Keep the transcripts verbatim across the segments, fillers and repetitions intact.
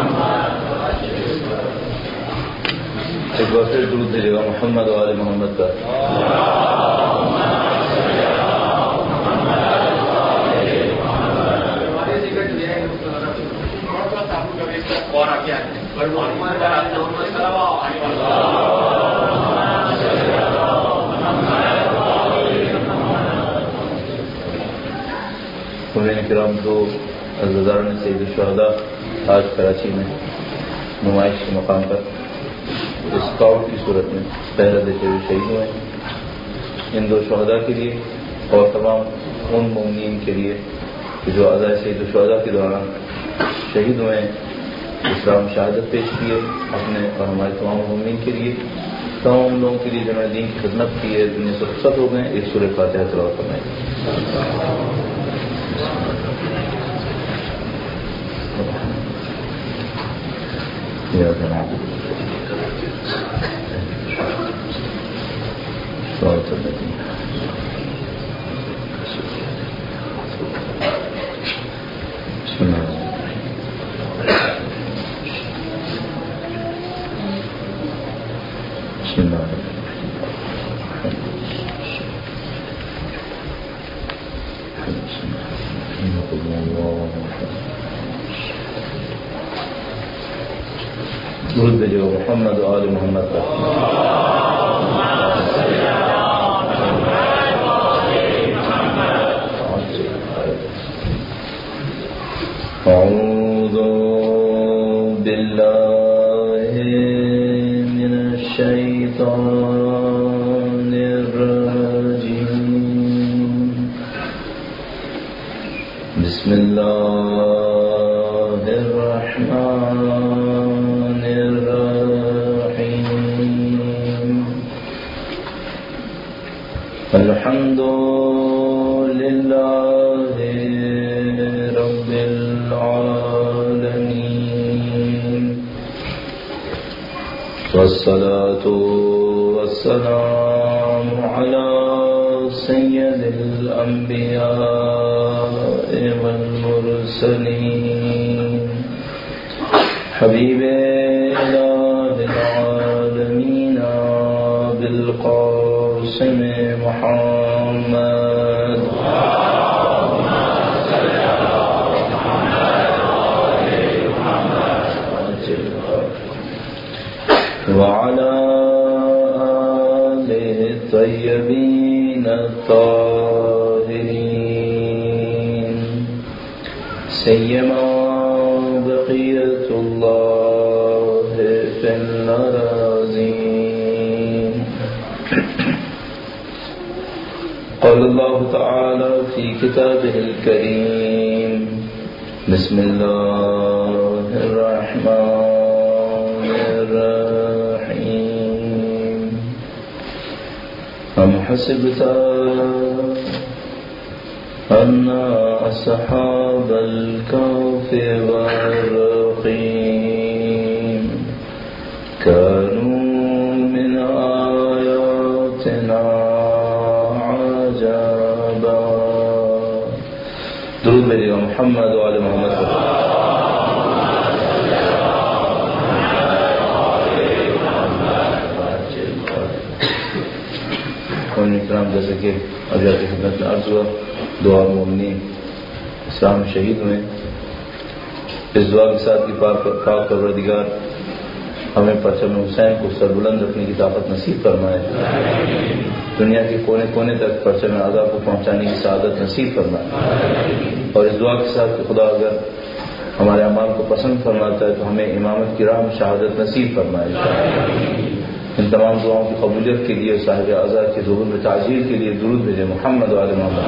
ایک بار پھر درود بھیجے گا محمد و آل محمد کا. حضرات کرام کو عزیزان سید الشہداء آج کراچی میں نمائش کے مقام پر اسکاؤٹ کی صورت میں پہرا دیتے ہوئے شہید ہوئے. ان دو شہداء کے لیے اور تمام ان مومنین کے لیے کہ جو عزائے سید الشہداء کے دوران شہید ہوئے ہیں، اسلام شہادت پیش کیے اپنے اور ہمارے تمام مومنین کے لیے، تمام لوگوں کے لیے جنہوں نے دین کی خدمت کی ہے، دنیا سے رخصت ہو گئے. ایک سورہ فاتحہ تلاوت فرمائیں. یا جناب صراط الذین بسم اللہ بسم اللہ درود بھیجے گا محمد و آل محمد کا. اعوذ باللہ من الشیطان الرجیم. بسم اللہ الرحمن الحمد للہ رب العالمین والصلاة والسلام علی سید الانبیاء والمرسلین حبیب الہ العالمین بالقاسم محمد وعلى آله الطيبين الطاهرين سيما بقية الله في الأراضين. قال الله تعالى في كتابه الكريم بسم الله الرحمن الرحيم أم حسبت أن أصحاب الكهف والرقيم كانوا من آياتنا درود میرے محمد و آل محمد. قوم اکرام، جیسے کہ ابھی آپ کی خدمت میں عرض ہوا، دعا مومنین اسلام شہید ہوئے. اس دعا کے ساتھ کی پاک پروردگار ہمیں پرچم حسین کو سربلند رکھنے کی طاقت نصیب فرمائے، دنیا کے کونے کونے تک پرچم اعضاء کو پہنچانے کی سعادت نصیب فرمائے. اور اس دعا کے ساتھ کہ خدا اگر ہمارے اعمال کو پسند فرماتا ہے تو ہمیں امامت کی راہ میں شہادت نصیب فرمائے. ان تمام دعاؤں کی قبولیت کے لیے صاحب اعضاء کے ظہور میں تعجیل کے لیے درود بھیجے محمد و آل محمد.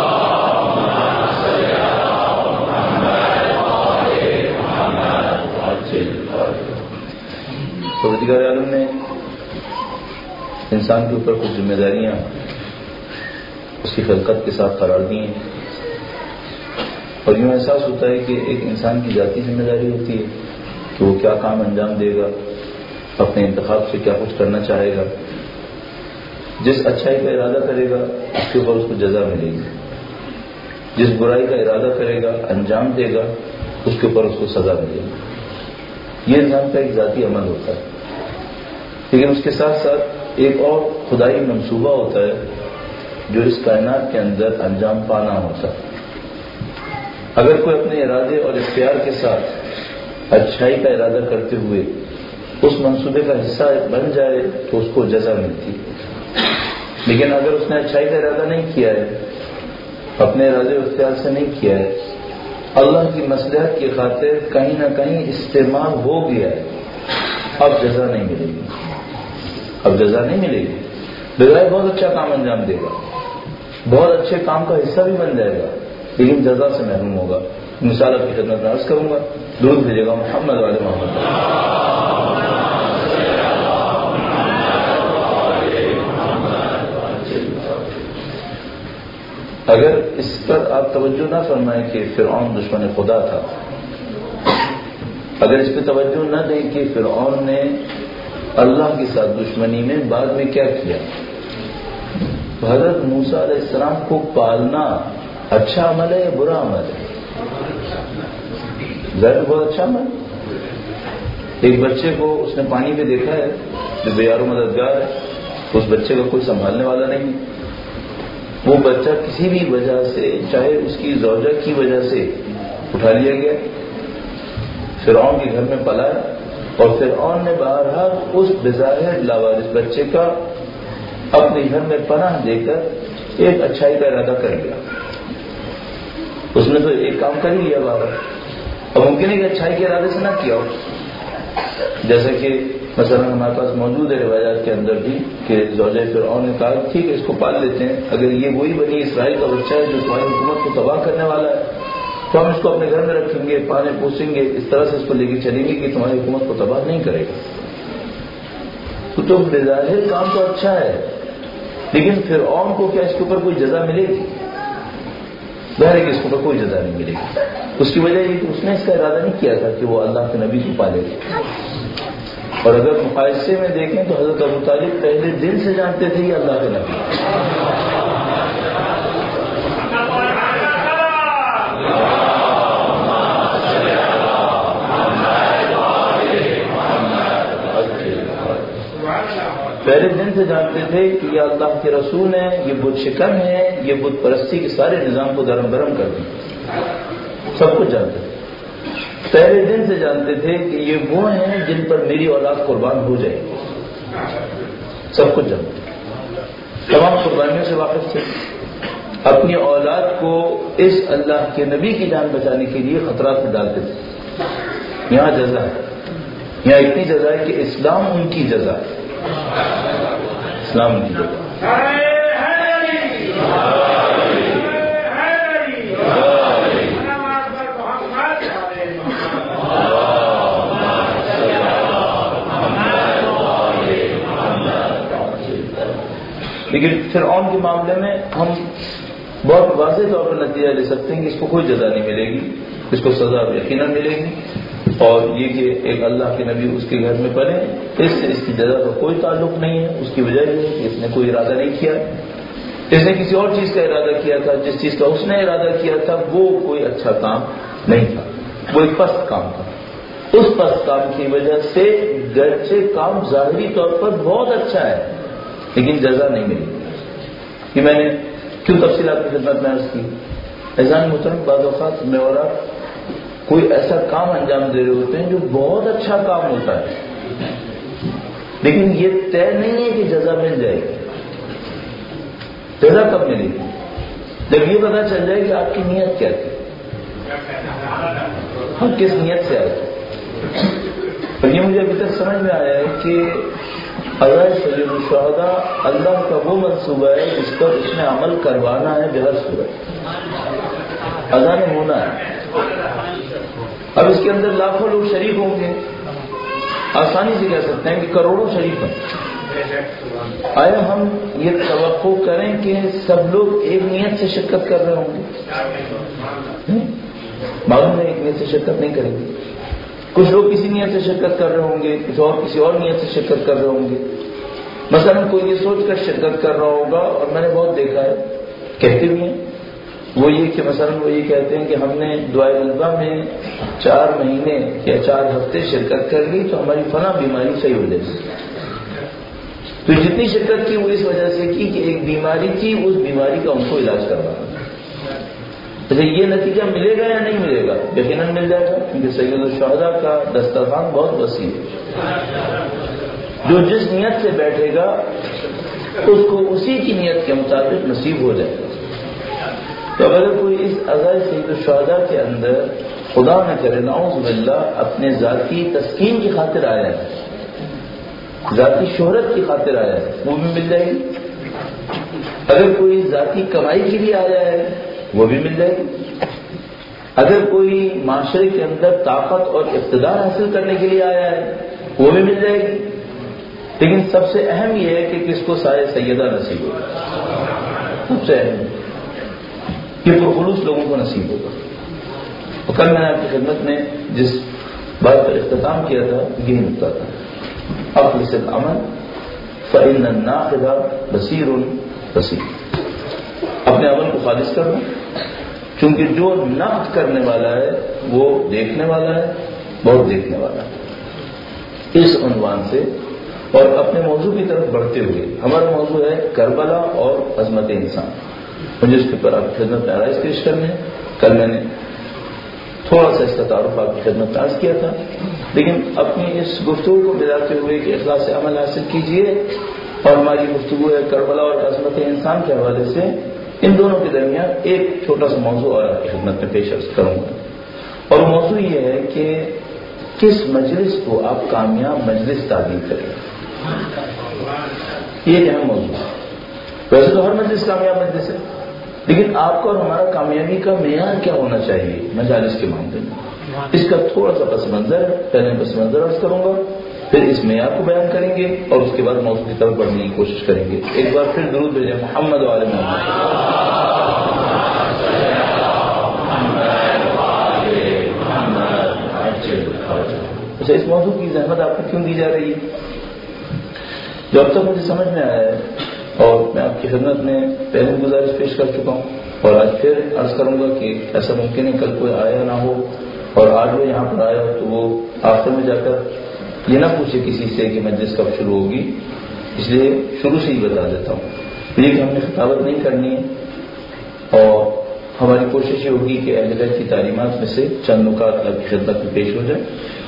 پروردگار عالم نے انسان کے اوپر کچھ ذمہ داریاں اس کی خلقت کے ساتھ قرار دی ہیں، اور یوں احساس ہوتا ہے کہ ایک انسان کی ذاتی ذمہ داری ہوتی ہے کہ وہ کیا کام انجام دے گا، اپنے انتخاب سے کیا کچھ کرنا چاہے گا. جس اچھائی کا ارادہ کرے گا اس کے اوپر اس کو جزا ملے گی، جس برائی کا ارادہ کرے گا انجام دے گا اس کے اوپر اس کو سزا ملے گی. یہ انسان کا ایک ذاتی عمل ہوتا ہے، لیکن اس کے ساتھ ساتھ ایک اور خدائی منصوبہ ہوتا ہے جو اس کائنات کے اندر انجام پانا ہوتا ہے۔ اگر کوئی اپنے ارادے اور اختیار کے ساتھ اچھائی کا ارادہ کرتے ہوئے اس منصوبے کا حصہ بن جائے تو اس کو جزا ملتی، لیکن اگر اس نے اچھائی کا ارادہ نہیں کیا ہے، اپنے ارادے و اختیار سے نہیں کیا ہے، اللہ کی مصلحت کی خاطر کہیں نہ کہیں استعمال ہو گیا ہے، اب جزا نہیں ملے گی، اب جزا نہیں ملے گی۔ بظاہر بہت اچھا کام انجام دے گا، بہت اچھے کام کا حصہ بھی بن جائے گا، لیکن جزا سے محروم ہوگا۔ مثال آپ کی خدمت میں عرض کروں گا، درود بھیجے گا محمد والے محمد۔ اگر اس پر آپ توجہ نہ فرمائیں کہ فرعون دشمن خدا تھا، اگر اس پہ توجہ نہ دیں کہ فرعون نے اللہ کے ساتھ دشمنی میں بعد میں کیا کیا، تو حضرت موسیٰ علیہ السلام کو پالنا اچھا عمل ہے یا برا عمل ہے؟ ظاہر بہت اچھا عمل۔ ایک بچے کو اس نے پانی میں دیکھا ہے جو بے یار و مددگار ہے، اس بچے کا کوئی سنبھالنے والا نہیں، وہ بچہ کسی بھی وجہ سے، چاہے اس کی زوجہ کی وجہ سے، اٹھا لیا گیا، فرعون کے گھر میں پلا، اور فرعون نے بہرحال اس بظاہر لاوارث بچے کا اپنے گھر میں پناہ دے کر ایک اچھائی کا ارادہ کر لیا۔ اس نے تو ایک کام کر ہی لیا بابا، اب ممکن ہے کہ اچھائی کے ارادے سے نہ کیا ہو، جیسا کہ مثلا ہمارے پاس موجود ہے روایات کے اندر بھی کہ زوجہ فرعون نے کہا ٹھیک ہے اس کو پال لیتے ہیں، اگر یہ وہی بنی اسرائیل کا بچہ ہے جو تمہاری حکومت کو تباہ کرنے والا ہے تو ہم اس کو اپنے گھر میں رکھیں گے، پالیں پوسیں گے، اس طرح سے اس کو لے کے چلیں گے کہ تمہاری حکومت کو تباہ نہیں کرے گا۔ تو تو بظاہر کام تو اچھا ہے، لیکن فرعون کو کیا اس کے اوپر کوئی جزا ملے گی؟ ظاہر ہے کہ اس کے اوپر کوئی جزا نہیں ملے گی۔ اس کی وجہ یہ کہ اس نے اس کا ارادہ نہیں کیا تھا کہ وہ اللہ کے نبی کو پالے گا۔ اور اگر مقایسے میں دیکھیں تو حضرت ابو طالب پہلے دن سے جانتے تھے یہ اللہ کے نبی۔ پہلے دن سے جانتے تھے کہ یہ اللہ کے رسول ہیں، یہ بت شکن ہیں، یہ بت پرستی کے سارے نظام کو درم برم کر دیں، سب کچھ جانتے تھے۔ پہلے دن سے جانتے تھے کہ یہ وہ ہیں جن پر میری اولاد قربان ہو جائے گی، سب کچھ جانتے تھے، تمام قربانیوں سے واقف تھے، اپنی اولاد کو اس اللہ کے نبی کی جان بچانے کے لیے خطرات میں ڈالتے تھے۔ یہاں جزا ہے، یہاں اتنی جزا ہے کہ اسلام ان کی جزا ہے، اسلام ان کی جزا ہے۔ لیکن فرعون کے معاملے میں ہم بہت واضح طور پر نتیجہ لے سکتے ہیں کہ اس کو کوئی جزا نہیں ملے گی، اس کو سزا یقیناً ملے گی، اور یہ کہ ایک اللہ کے نبی اس کے گھر میں پڑے، اس سے اس کی جزا کا کوئی تعلق نہیں ہے۔ اس کی وجہ یہ ہے کہ اس نے کوئی ارادہ نہیں کیا، اس نے کسی اور چیز کا ارادہ کیا تھا، جس چیز کا اس نے ارادہ کیا تھا وہ کوئی اچھا کام نہیں تھا، وہ ایک پست کام تھا۔ اس پست کام کی وجہ سے گرچہ کام ظاہری طور پر بہت اچھا ہے لیکن جزا نہیں ملی۔ کہ میں نے کیوں تفصیلات کی خدمت میں عرض کی، اذان محترم، بعض اوقات میں اور آپ کوئی ایسا کام انجام دے رہے ہوتے ہیں جو بہت اچھا کام ہوتا ہے، لیکن یہ طے نہیں ہے کہ جزا مل جائے گی۔ جزا کب ملے گی؟ جب یہ پتا چل جائے کہ آپ کی نیت کیا تھی، ہم کس نیت سے آئے تھے۔ اور یہ مجھے ابھی تک سمجھ میں آیا ہے کہ اللہ سید الشہداء اللہ کا وہ منصوبہ ہے جس پر اس نے عمل کروانا ہے بہر صورت، اذان ہونا ہے۔ اب اس کے اندر لاکھوں لوگ شریک ہوں گے، آسانی سے کہہ سکتے ہیں کہ کروڑوں شریک ہیں، آیا ہم یہ توقع کریں کہ سب لوگ ایک نیت سے شرکت کر رہے ہوں گے؟ معلوم ہے ایک نیت سے شرکت نہیں کریں گے، کچھ لوگ کسی نیت سے شرکت کر رہے ہوں گے، کچھ اور کسی اور نیت سے شرکت کر رہے ہوں گے۔ مثلا کوئی یہ سوچ کر شرکت کر رہا ہوگا، اور میں نے بہت دیکھا ہے، کہتے بھی ہیں وہ یہ کہ مثلا وہ یہ کہتے ہیں کہ ہم نے دعائے طلبہ میں چار مہینے یا چار ہفتے شرکت کر لی تو ہماری فلاں بیماری صحیح ہو جائے گی. تو جتنی شرکت کی وہ اس وجہ سے کی کہ ایک بیماری کی اس بیماری کا ان کو علاج کروانا. جیسے یہ نتیجہ ملے گا یا نہیں ملے گا؟ یقیناً مل جائے گا، کیونکہ سید الشہداء کا دسترخوان بہت وسیع ہے. جو جس نیت سے بیٹھے گا اس کو اسی کی نیت کے مطابق نصیب ہو جائے گا. تو اگر کوئی اس عزائے سید الشہداء کے اندر خدا نہ کرے نعوذ باللہ اپنے ذاتی تسکین کی خاطر آیا ہے، ذاتی شہرت کی خاطر آیا ہے، وہ بھی مل جائے گی. اگر کوئی ذاتی کمائی کے لیے آیا ہے وہ بھی مل جائے گی. اگر کوئی معاشرے کے اندر طاقت اور اقتدار حاصل کرنے کے لیے آیا ہے وہ بھی مل جائے گی. لیکن سب سے اہم یہ ہے کہ کس کو سایہ سیدہ نصیب ہوگا. سب سے اہم کہ پرخلوص لوگوں کو نصیب ہوگا. اور کل میں نے آپ کی خدمت میں جس بات پر اختتام کیا تھا یہ نکتا تھا، اخلص العمل فإن الناقد بصیر بصیر. اپنے عمل کو خالص کرنا، چونکہ جو نقد کرنے والا ہے وہ دیکھنے والا ہے، بہت دیکھنے والا ہے. اس عنوان سے اور اپنے موضوع کی طرف بڑھتے ہوئے ہمارا موضوع ہے کربلا اور عظمت انسان. مجھے اس کے اوپر آپ کی خدمت میں آرائش پیش کرنے. کل میں نے تھوڑا سا اس کا تعارف آپ کی خدمت میں عرض کیا تھا، لیکن اپنی اس گفتگو کو ملاتے ہوئے کہ اخلاص عمل حاصل کیجیے. اور ہماری گفتگو ہے کربلا اور عظمت انسان کے حوالے سے ان دونوں کے درمیان ایک چھوٹا سا موضوع اور آپ کی خدمت میں پیش کروں گا. اور موضوع یہ ہے کہ کس مجلس کو آپ کامیاب مجلس تعبیر کریں. یہ اہم موضوع ہے. ویسے تو ہر مجلس کامیاب مجلس ہے، لیکن آپ کا اور ہمارا کامیابی کا معیار کیا ہونا چاہیے مجالس کے معاملے میں، اس کا تھوڑا سا پس منظر پہلے پس منظر عرض کروں گا، پھر اس معیار کو بیان کریں گے اور اس کے بعد موضوع کی طرف بڑھنے کی کوشش کریں گے. ایک بار پھر درود بھیجیں محمد و آل محمد. اچھا، اس موضوع کی زحمت آپ کو کیوں دی جا رہی ہے؟ جو اب تک مجھے سمجھ میں آیا ہے اور میں آپ کی خدمت میں پہلے گزارش پیش کر چکا ہوں اور آج پھر عرض کروں گا کہ ایسا ممکن ہے کل کوئی آیا نہ ہو اور آج وہ یہاں پر آیا ہو تو وہ آخر میں جا کر یہ نہ پوچھے کسی سے کہ مجلس کب شروع ہوگی. اس لیے شروع سے ہی بتا دیتا ہوں یہ کہ ہم نے خطابت نہیں کرنی ہے اور ہماری کوشش یہ ہوگی کہ اہل بیت کی تعلیمات میں سے چند نکات آپ کی خدمت میں پیش ہو جائے.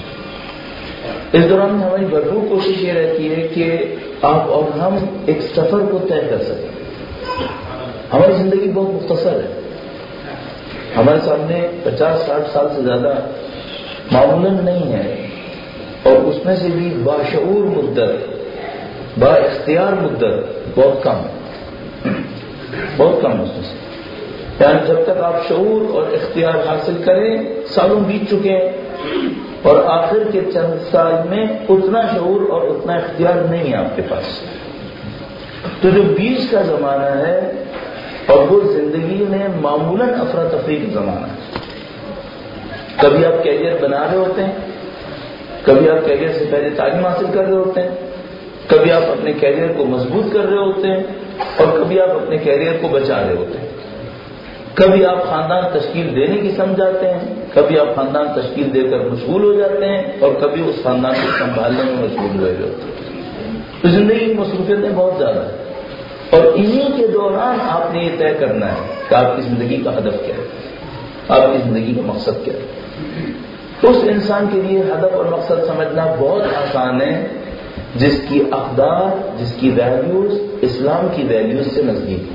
اس دوران میں ہماری بھرپور کوشش یہ رہتی ہے کہ آپ اور ہم ایک سفر کو طے کر سکیں. ہماری زندگی بہت مختصر ہے، ہمارے سامنے پچاس ساٹھ سال سے زیادہ معمولاً نہیں ہے، اور اس میں سے بھی باشعور مدت با اختیار مدت بہت کم ہے، بہت کم ہے اس میں سے. یعنی جب تک آپ شعور اور اختیار حاصل کریں سالوں بیت چکے ہیں اور آخر کے چند سال میں اتنا شعور اور اتنا اختیار نہیں ہے آپ کے پاس. تو جو بیچ کا زمانہ ہے اور وہ زندگی میں معمولاً افراتفری کا زمانہ ہے. کبھی آپ کیریئر بنا رہے ہوتے ہیں، کبھی آپ کیریئر سے پہلے تعلیم حاصل کر رہے ہوتے ہیں، کبھی آپ اپنے کیریئر کو مضبوط کر رہے ہوتے ہیں اور کبھی آپ اپنے کیریئر کو بچا رہے ہوتے ہیں. کبھی آپ خاندان تشکیل دینے کی سمجھاتے ہیں، کبھی آپ خاندان تشکیل دے کر مشغول ہو جاتے ہیں اور کبھی اس خاندان کو سنبھالنے میں مشغول ہوئے ہوتے ہیں. تو زندگی کی مصروفیتیں بہت زیادہ ہیں اور انہی کے دوران آپ نے یہ طے کرنا ہے کہ آپ کی زندگی کا ہدف کیا ہے، آپ کی زندگی کا مقصد کیا ہے. اس انسان کے لیے ہدف اور مقصد سمجھنا بہت آسان ہے جس کی اقدار، جس کی ویلیوز اسلام کی ویلیوز سے نزدیک ہے.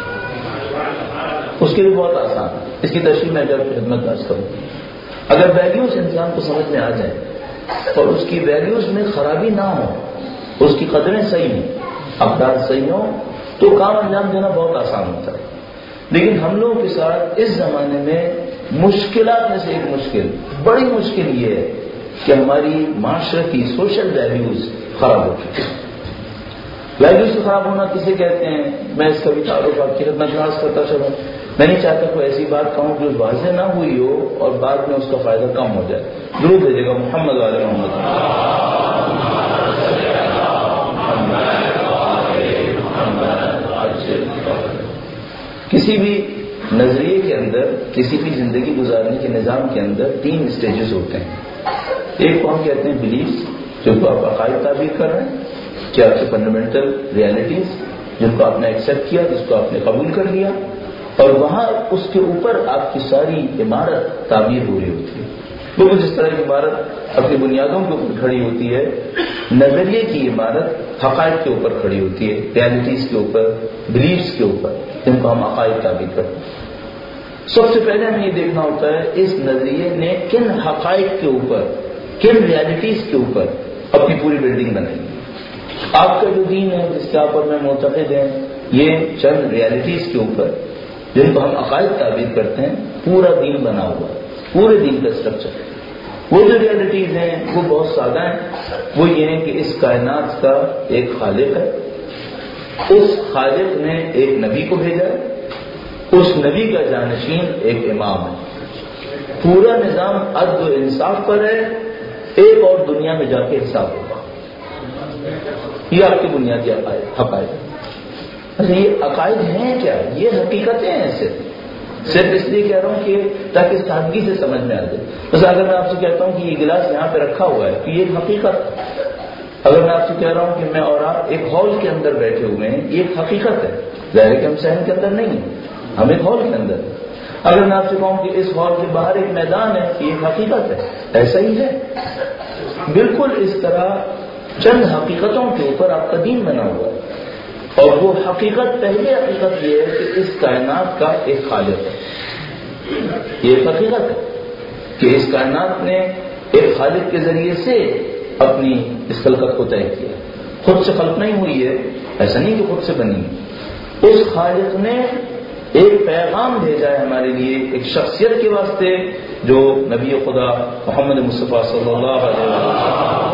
اس کے لیے بہت آسان ہے. اس کی تشریح میں اگر خدمت درج کروں، اگر ویلیوز انسان کو سمجھ میں آ جائیں اور اس کی ویلیوز میں خرابی نہ ہو، اس کی قدریں صحیح ہیں، اقدار صحیح ہوں، تو کام انجام دینا بہت آسان ہوتا ہے. لیکن ہم لوگوں کے ساتھ اس زمانے میں مشکلات میں سے ایک مشکل، بڑی مشکل یہ ہے کہ ہماری معاشرتی سوشل ویلیوز خراب ہو چکی ہیں. ویلیوز خراب ہونا کسے کہتے ہیں میں اس کا بھی تعارف آپ کی خدمت میں عرض کرتا چلوں. میں نہیں چاہتا کوئی ایسی بات کہوں جو واضح نہ ہوئی ہو اور بعد میں اس کا فائدہ کم ہو جائے. درود بھیجے گا محمد و آل محمد. کسی بھی نظریے کے اندر کسی بھی زندگی گزارنے کے نظام کے اندر تین اسٹیجز ہوتے ہیں. ایک کو ہم کہتے ہیں بلیفس، جو آپ عقائد تعبیر کر رہے ہیں، کہ آپ کے فنڈامنٹل ریالٹیز جن کو آپ نے ایکسیپٹ کیا، جس کو آپ نے قبول کر لیا، اور وہاں اس کے اوپر آپ کی ساری عمارت تعبیر ہو رہی ہوتی ہے. بالکل جس طرح کی عمارت اپنی بنیادوں کے اوپر کھڑی ہوتی ہے، نظریے کی عمارت حقائق کے اوپر کھڑی ہوتی ہے، ریالٹیز کے اوپر، بلیفس کے اوپر، جن کو ہم عقائد تعبیر کرتے ہیں. سب سے پہلے ہمیں یہ دیکھنا ہوتا ہے اس نظریے نے کن حقائق کے اوپر، کن ریالٹیز کے اوپر اپنی پوری بلڈنگ بنائی. آپ کا جو دین ہے جس کے اوپر میں معتقد ہیں، یہ چند ریالٹیز کے اوپر جن کو ہم عقائد تعبیر کرتے ہیں پورا دین بنا ہوا ہے، پورے دین کا اسٹرکچر. وہ جو ریالٹیز ہیں وہ بہت سادہ ہیں. وہ یہ ہے کہ اس کائنات کا ایک خالق ہے، اس خالق نے ایک نبی کو بھیجا ہے، اس نبی کا جانشین ایک امام ہے. پورا نظام عدل و انصاف پر ہے، ایک اور دنیا میں جا کے حساب ہوگا. یہ آپ کے بنیادی عقائد حقائق. اچھا یہ عقائد ہیں کیا؟ یہ حقیقتیں ہیں. صرف صرف اس لیے کہہ رہا ہوں کہ تاکہ سادگی سے سمجھ میں آ جائے. بس اگر میں آپ سے کہتا ہوں کہ یہ گلاس یہاں پہ رکھا ہوا ہے تو یہ ایک حقیقت. اگر میں آپ سے کہہ رہا ہوں کہ میں اور آپ ایک ہال کے اندر بیٹھے ہوئے ہیں، یہ ایک حقیقت ہے. ظاہر ہے کہ ہم صحن کے اندر نہیں ہیں، ہم ایک ہال کے اندر ہیں. اگر میں آپ سے کہوں کہ اس ہال کے باہر ایک میدان ہے، یہ ایک حقیقت ہے. ایسا ہی ہے. بالکل اس طرح چند حقیقتوں کے اوپر آپ کا دین بنا ہوا ہے. اور وہ حقیقت، پہلی حقیقت یہ ہے کہ اس کائنات کا ایک خالق ہے. یہ ایک حقیقت ہے کہ اس کائنات نے ایک خالق کے ذریعے سے اپنی اس خلقت کو طے کیا. خود سے خلق نہیں ہوئی ہے، ایسا نہیں کہ خود سے بنی. اس خالق نے ایک پیغام بھیجا ہے ہمارے لیے، ایک شخصیت کے واسطے جو نبی خدا محمد مصطفیٰ صلی اللہ علیہ وسلم.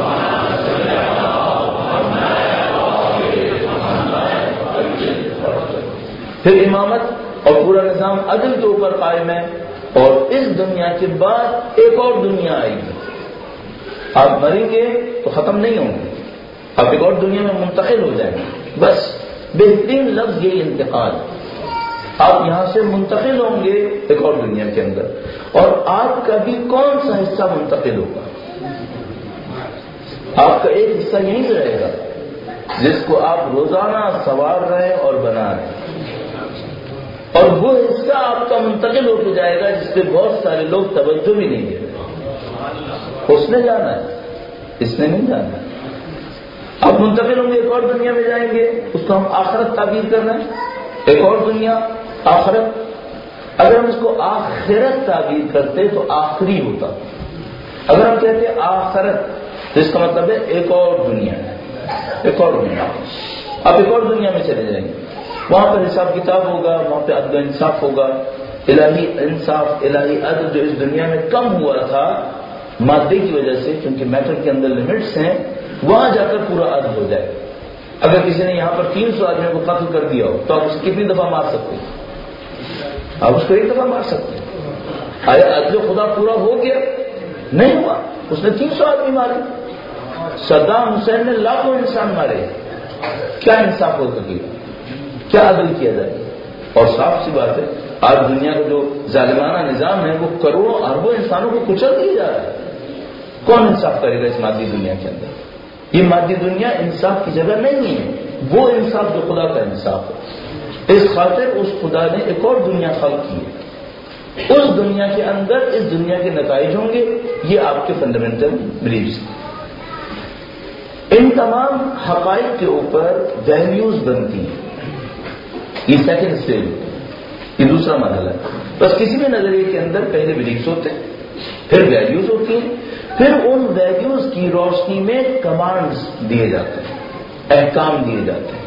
پھر امامت اور پورا نظام عدل کے اوپر قائم ہے. اور اس دنیا کے بعد ایک اور دنیا آئے گی. آپ مریں گے تو ختم نہیں ہوں گے، آپ ایک اور دنیا میں منتقل ہو جائیں گے. بس بہترین لفظ یہی انتقال. آپ یہاں سے منتقل ہوں گے ایک اور دنیا کے اندر. اور آپ کا بھی کون سا حصہ منتقل ہوگا؟ آپ کا ایک حصہ یہیں سے رہے گا جس کو آپ روزانہ سنوار رہے اور بنا رہے ہیں. اور وہ حصہ آپ کا منتقل ہو کے جائے گا جس پہ بہت سارے لوگ توجہ بھی نہیں دے رہے. اس نے جانا ہے، اس نے نہیں جانا ہے. آپ منتقل ہوں گے ایک اور دنیا میں جائیں گے، اس کو ہم آخرت تعبیر کر رہے ہیں. ایک اور دنیا آخرت. اگر ہم اس کو آخرت تعبیر کرتے تو آخری ہوتا. اگر ہم کہتے آخرت تو اس کا مطلب ہے ایک اور دنیا ہے، ایک اور دنیا. آپ ایک اور دنیا میں چلے جائیں گے، وہاں پر حساب کتاب ہوگا، وہاں پہ عدل و انصاف ہوگا. الہی انصاف، الہی عدل جو اس دنیا میں کم ہوا تھا مادے کی وجہ سے، کیونکہ میٹر کے اندر لمٹس ہیں، وہاں جا کر پورا عدل ہو جائے. اگر کسی نے یہاں پر تین سو آدمیوں کو قتل کر دیا ہو تو آپ اسے کتنی دفعہ مار سکتے ہیں؟ آپ اس کو ایک دفعہ مار سکتے ہیں. آیا عدل خدا پورا ہو گیا؟ نہیں ہوا. اس نے تین سو آدمی مارے. صدام حسین نے لاکھوں انسان مارے. کیا انصاف ہو سکے گا؟ کیا عدل کیا جائے؟ اور صاف سی بات ہے، آج دنیا کا جو ظالمانہ نظام ہے وہ کروڑوں اربوں انسانوں کو کچل دیا جا رہا ہے. کون انصاف کرے گا اس مادی دنیا کے اندر؟ یہ مادی دنیا انصاف کی جگہ نہیں ہے. وہ انصاف جو خدا کا انصاف ہے. اس خاطر اس خدا نے ایک اور دنیا خلق کی ہے. اس دنیا کے اندر اس دنیا کے نتائج ہوں گے. یہ آپ کے فنڈامنٹل بلیفز ہیں. ان تمام حقائق کے اوپر ویلیوز بنتی ہیں. یہ سیکنڈ اسٹیج ہوتا ہے، یہ دوسرا مرحلہ ہے. بس کسی بھی نظریے کے اندر پہلے بلیفز ہوتے ہیں، پھر ویلیوز ہوتی ہیں، پھر ان ویلیوز کی روشنی میں کمانڈز دیے جاتے ہیں، احکام دیے جاتے ہیں.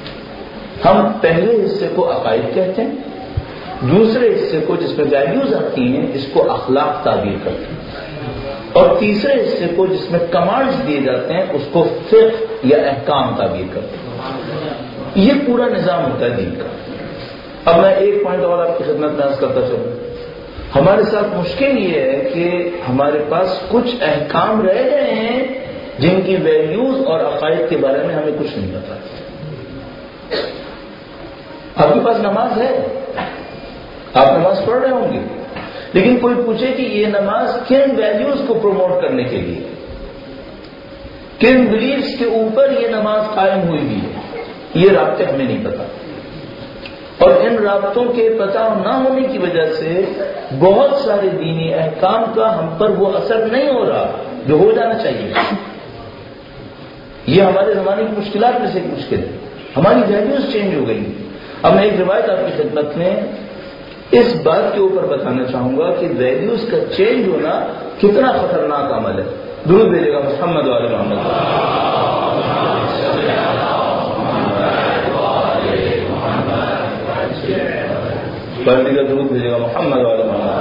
ہم پہلے حصے کو عقائد کہتے ہیں، دوسرے حصے کو جس میں ویلیوز آتی ہیں اس کو اخلاق تعبیر کرتے ہیں، اور تیسرے حصے کو جس میں کمانڈز دیے جاتے ہیں اس کو فقہ یا احکام تعبیر کرتے ہیں. یہ پورا نظام ہوتا ہے دین کا. اب میں ایک پوائنٹ اور آپ کی خدمت میں عرض کرتا چلوں. ہمارے ساتھ مشکل یہ ہے کہ ہمارے پاس کچھ احکام رہ گئے ہیں جن کی ویلیوز اور عقائد کے بارے میں ہمیں کچھ نہیں پتا. آپ کے پاس نماز ہے، آپ نماز پڑھ رہے ہوں گے، لیکن کوئی پوچھے کہ یہ نماز کن ویلیوز کو پروموٹ کرنے کے لیے، کن بلیفس کے اوپر یہ نماز قائم ہوئی بھی ہے، یہ رابطے ہمیں نہیں پتا، اور ان رابطوں کے پتہ نہ ہونے کی وجہ سے بہت سارے دینی احکام کا ہم پر وہ اثر نہیں ہو رہا جو ہو جانا چاہیے۔ یہ ہمارے زمانے کی مشکلات میں سے ایک مشکل ہے، ہماری ویلیوز چینج ہو گئی۔ اب میں ایک روایت آپ کی خدمت میں اس بات کے اوپر بتانا چاہوں گا کہ ویلیوز کا چینج ہونا کتنا خطرناک عمل ہے۔ درود بھیجے گا محمد وعلی محمد، پڑھنے کا درود بھیجے گا محمد وعلی محمد۔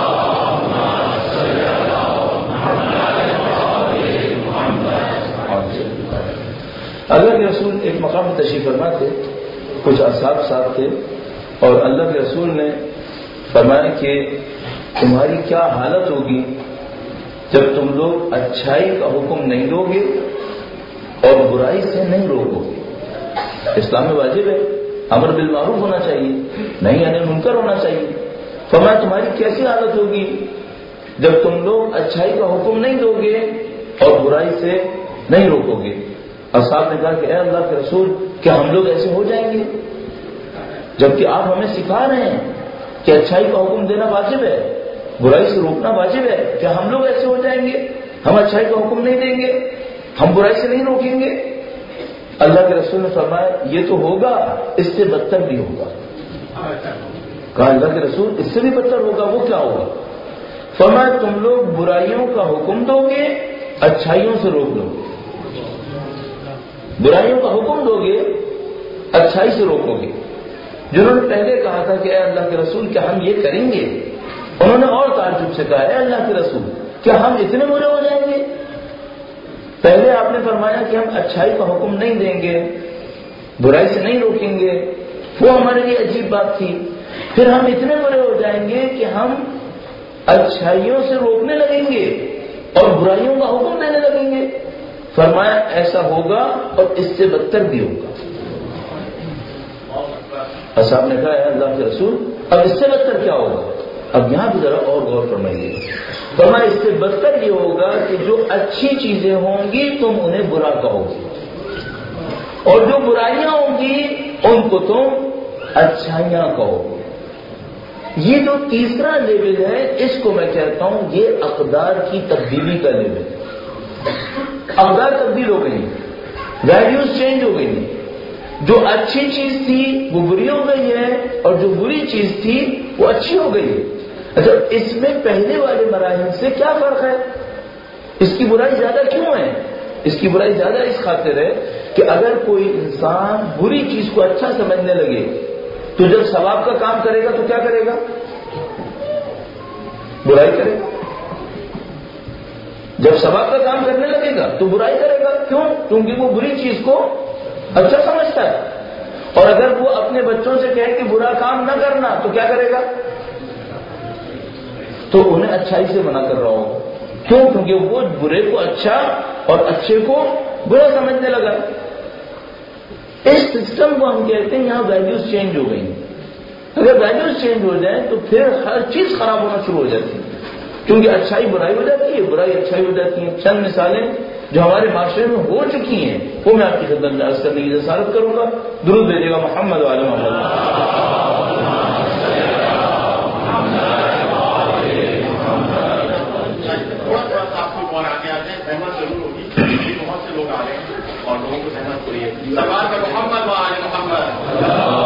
اللہ کے رسول ایک مقام میں تشریف فرما تھے، کچھ اصحاب ساتھ تھے، اور اللہ کے رسول نے فرمایا کہ تمہاری کیا حالت ہوگی جب تم لوگ اچھائی کا حکم نہیں دو گے اور برائی سے نہیں روکو گے۔ اسلام میں واجب ہے، امر بالمعروف ہونا چاہیے، نہیں یعنی منکر ہونا چاہیے۔ فرمایا تمہاری کیسی حالت ہوگی جب تم لوگ اچھائی کا حکم نہیں دو گے اور برائی سے نہیں روکو گے۔ اور صاحب نے کہا کہ اے اللہ کے رسول، کیا ہم لوگ ایسے ہو جائیں گے جبکہ آپ ہمیں سکھا رہے ہیں کہ اچھائی کا حکم دینا واجب ہے، برائی سے روکنا واجب ہے، کیا ہم لوگ ایسے ہو جائیں گے؟ ہم اچھائی کا حکم نہیں دیں گے، ہم برائی سے نہیں روکیں گے؟ اللہ کے رسول نے فرمایا یہ تو ہوگا، اس سے بدتر بھی ہوگا۔ کہا اللہ کے رسول اس سے بھی بدتر ہوگا، وہ کیا ہوگا؟ فرمایا تم لوگ برائیوں کا حکم دو گے، اچھائیوں سے روک دو گے۔ برائیوں کا حکم دو گے، اچھائی سے روکو گے۔ جنہوں نے پہلے کہا تھا کہ اے اللہ کے رسول کیا ہم یہ کریں گے، انہوں نے اور تعجب سے کہا اے اللہ کے رسول کیا ہم اتنے برے ہو جائیں گے؟ پہلے آپ نے فرمایا کہ ہم اچھائی کا حکم نہیں دیں گے، برائی سے نہیں روکیں گے، وہ ہمارے لیے عجیب بات تھی۔ پھر ہم اتنے برے ہو جائیں گے کہ ہم اچھائیوں سے روکنے لگیں گے اور برائیوں کا حکم دینے لگیں گے۔ فرمایا ایسا ہوگا اور اس سے بدتر بھی ہوگا۔ اصحاب نے کہا اے اللہ کے رسول اب اس سے بدتر کیا ہوگا؟ اب یہاں بھی ذرا اور غور فرمائیے۔ فرمایا اس سے بدتر یہ ہوگا کہ جو اچھی چیزیں ہوں گی تم انہیں برا کہو گی، اور جو برائیاں ہوں گی ان کو تم اچھائیاں کہو گے۔ یہ جو تیسرا لیول ہے اس کو میں کہتا ہوں یہ اقدار کی تبدیلی کا لیول ہے۔ اقدار تبدیل ہو گئی، ویلیوز چینج ہو گئی، جو اچھی چیز تھی وہ بری ہو گئی ہے اور جو بری چیز تھی وہ اچھی ہو گئی ہے۔ اچھا اس میں پہلے والے مراحل سے کیا فرق ہے؟ اس کی برائی زیادہ کیوں ہے؟ اس کی برائی زیادہ اس خاطر ہے کہ اگر کوئی انسان بری چیز کو اچھا سمجھنے لگے تو جب ثواب کا کام کرے گا تو کیا کرے گا؟ برائی کرے گا۔ جب ثواب کا کام کرنے لگے گا تو برائی کرے گا، کیوں؟ کیونکہ وہ بری چیز کو اچھا سمجھتا ہے۔ اور اگر وہ اپنے بچوں سے کہے کہ برا کام نہ کرنا تو کیا کرے گا؟ تو انہیں اچھائی سے منع کر رہا ہوگا، کیوں؟ کیونکہ وہ برے کو اچھا اور اچھے کو برا سمجھنے لگا۔ اس سسٹم کو ہم کہتے ہیں یہاں ویلیوز چینج ہو گئی۔ اگر ویلیوز چینج ہو جائیں تو پھر ہر چیز خراب ہونا شروع ہو جاتی ہے، کیونکہ اچھائی برائی ہو جاتی ہے، برائی اچھائی ہو جاتی ہے۔ چند مثالیں جو ہمارے معاشرے میں ہو چکی ہیں وہ میں آپ کی خدمت میں عرض کرنے کی جسارت کروں گا۔ درود بھیجیے گا محمد وعلی محمد۔ بہت سے لوگ آ رہے ہیں اور لوگوں کو سہمت کریے سرکار کا محمد وعلی محمد۔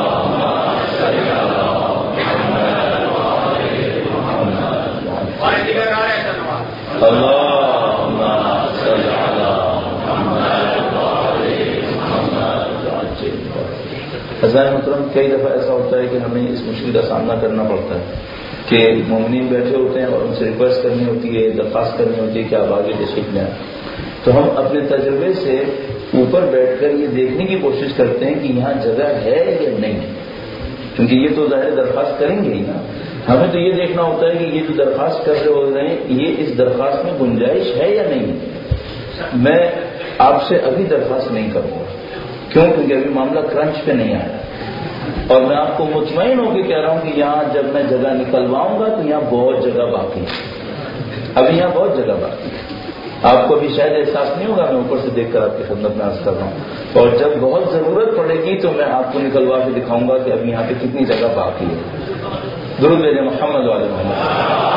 عزیزان محترم کئی دفعہ ایسا ہوتا ہے کہ ہمیں اس مشکل کا سامنا کرنا پڑتا ہے کہ مومنین بیٹھے ہوتے ہیں اور ان سے ریکویسٹ کرنی ہوتی ہے، درخواست کرنی ہوتی ہے کہ آپ آگے تشریف لیں، تو ہم اپنے تجربے سے اوپر بیٹھ کر یہ دیکھنے کی کوشش کرتے ہیں کہ یہاں جگہ ہے یا نہیں، کیونکہ یہ تو ظاہر درخواست کریں گے ہی نا۔ ہمیں تو یہ دیکھنا ہوتا ہے کہ یہ جو درخواست کر رہے ہو رہے ہیں یہ اس درخواست میں گنجائش ہے یا نہیں۔ میں آپ سے ابھی درخواست نہیں کروں گا، کیوں؟ کیونکہ ابھی معاملہ کرنچ پہ نہیں آیا، اور میں آپ کو مطمئن ہو کے کہہ رہا ہوں کہ یہاں جب میں جگہ نکلواؤں گا تو یہاں بہت جگہ باقی ہے، ابھی یہاں بہت جگہ باقی ہے. آپ کو ابھی شاید احساس نہیں ہوگا، میں اوپر سے دیکھ کر آپ کی خدمت میں عرض کر رہا ہوں، اور جب بہت ضرورت پڑے گی تو میں آپ کو نکلوا کے دکھاؤں گا کہ ابھی یہاں پہ کتنی جگہ باقی ہے. درود بھیجیں محمد والے محمد.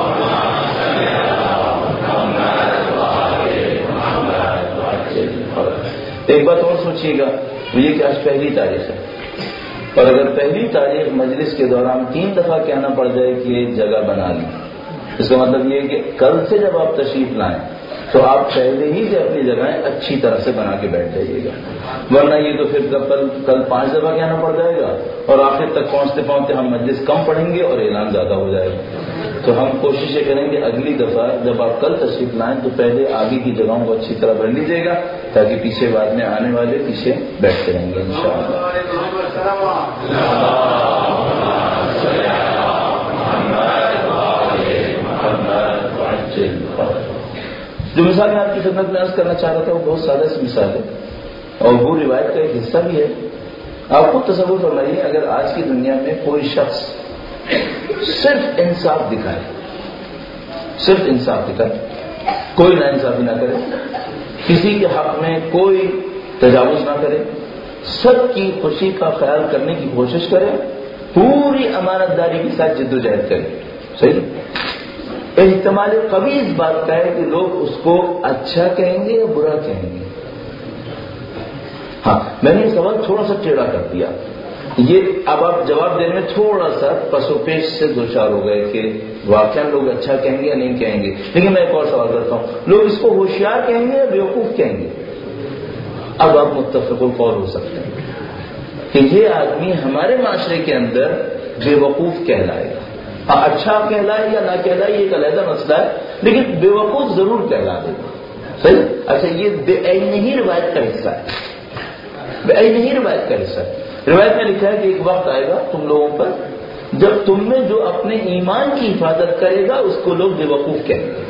ایک بات اور سوچیے گا، یہ کہ آج پہلی تاریخ ہے، اور اگر پہلی تاریخ مجلس کے دوران تین دفعہ کہنا پڑ جائے کہ یہ جگہ بنا لی، اس کا مطلب یہ ہے کہ کل سے جب آپ تشریف لائیں تو آپ پہلے ہی سے اپنی جگہیں اچھی طرح سے بنا کے بیٹھ جائیے گا، ورنہ یہ تو پھر کل کل پانچ دفعہ کہنا پڑ جائے گا اور آخر تک پہنچتے پہنچتے ہم مجلس کم پڑھیں گے اور اعلان زیادہ ہو جائے گا. تو ہم کوشش یہ کریں گے اگلی دفعہ جب آپ کل تشریف لائیں تو پہلے آگے کی جگہوں کو اچھی طرح بھر لیجیے گا تاکہ پیچھے بعد میں آنے والے پیچھے بیٹھتے رہیں گے انشاءاللہ. جو مثال میں آپ کی خدمت میں عرض کرنا چاہ رہا تھا وہ بہت سادہ سی مثال ہے اور وہ روایت کا ایک حصہ بھی ہے. آپ کو تصور فرمائیے اگر آج کی دنیا میں کوئی شخص صرف انصاف دکھائے، صرف انصاف دکھائے، کوئی نا انصافی نہ کرے، کسی کے حق میں کوئی تجاوز نہ کرے، سب کی خوشی کا خیال کرنے کی کوشش کرے، پوری امانت داری کے ساتھ جد و جہد کرے، صحیح؟ احتمال قوی اس بات کا ہے کہ لوگ اس کو اچھا کہیں گے یا برا کہیں گے. ہاں میں نے یہ سوال تھوڑا سا ٹیڑھا کر دیا، یہ اب آپ جواب دینے میں تھوڑا سا پس و پیش سے دو چار ہو گئے کہ واقعا لوگ اچھا کہیں گے یا نہیں کہیں گے. لیکن میں ایک اور سوال کرتا ہوں، لوگ اس کو ہوشیار کہیں گے یا بیوقوف کہیں گے؟ اب آپ متفق القول ہو سکتے ہیں کہ یہ آدمی ہمارے معاشرے کے اندر بے وقوف کہلائے گا. ہاں اچھا کہلائے یا نہ کہلائے یہ ایک علیحدہ مسئلہ ہے، لیکن بے وقوف ضرور کہلا دے گا. صحیح؟ اچھا یہ بے عین ہی روایت کا حصہ ہے، بے عین ہی روایت کا حصہ ہے. روایت میں لکھا ہے کہ ایک وقت آئے گا تم لوگوں پر جب تم میں جو اپنے ایمان کی حفاظت کرے گا اس کو لوگ بے وقوف کہیں گے.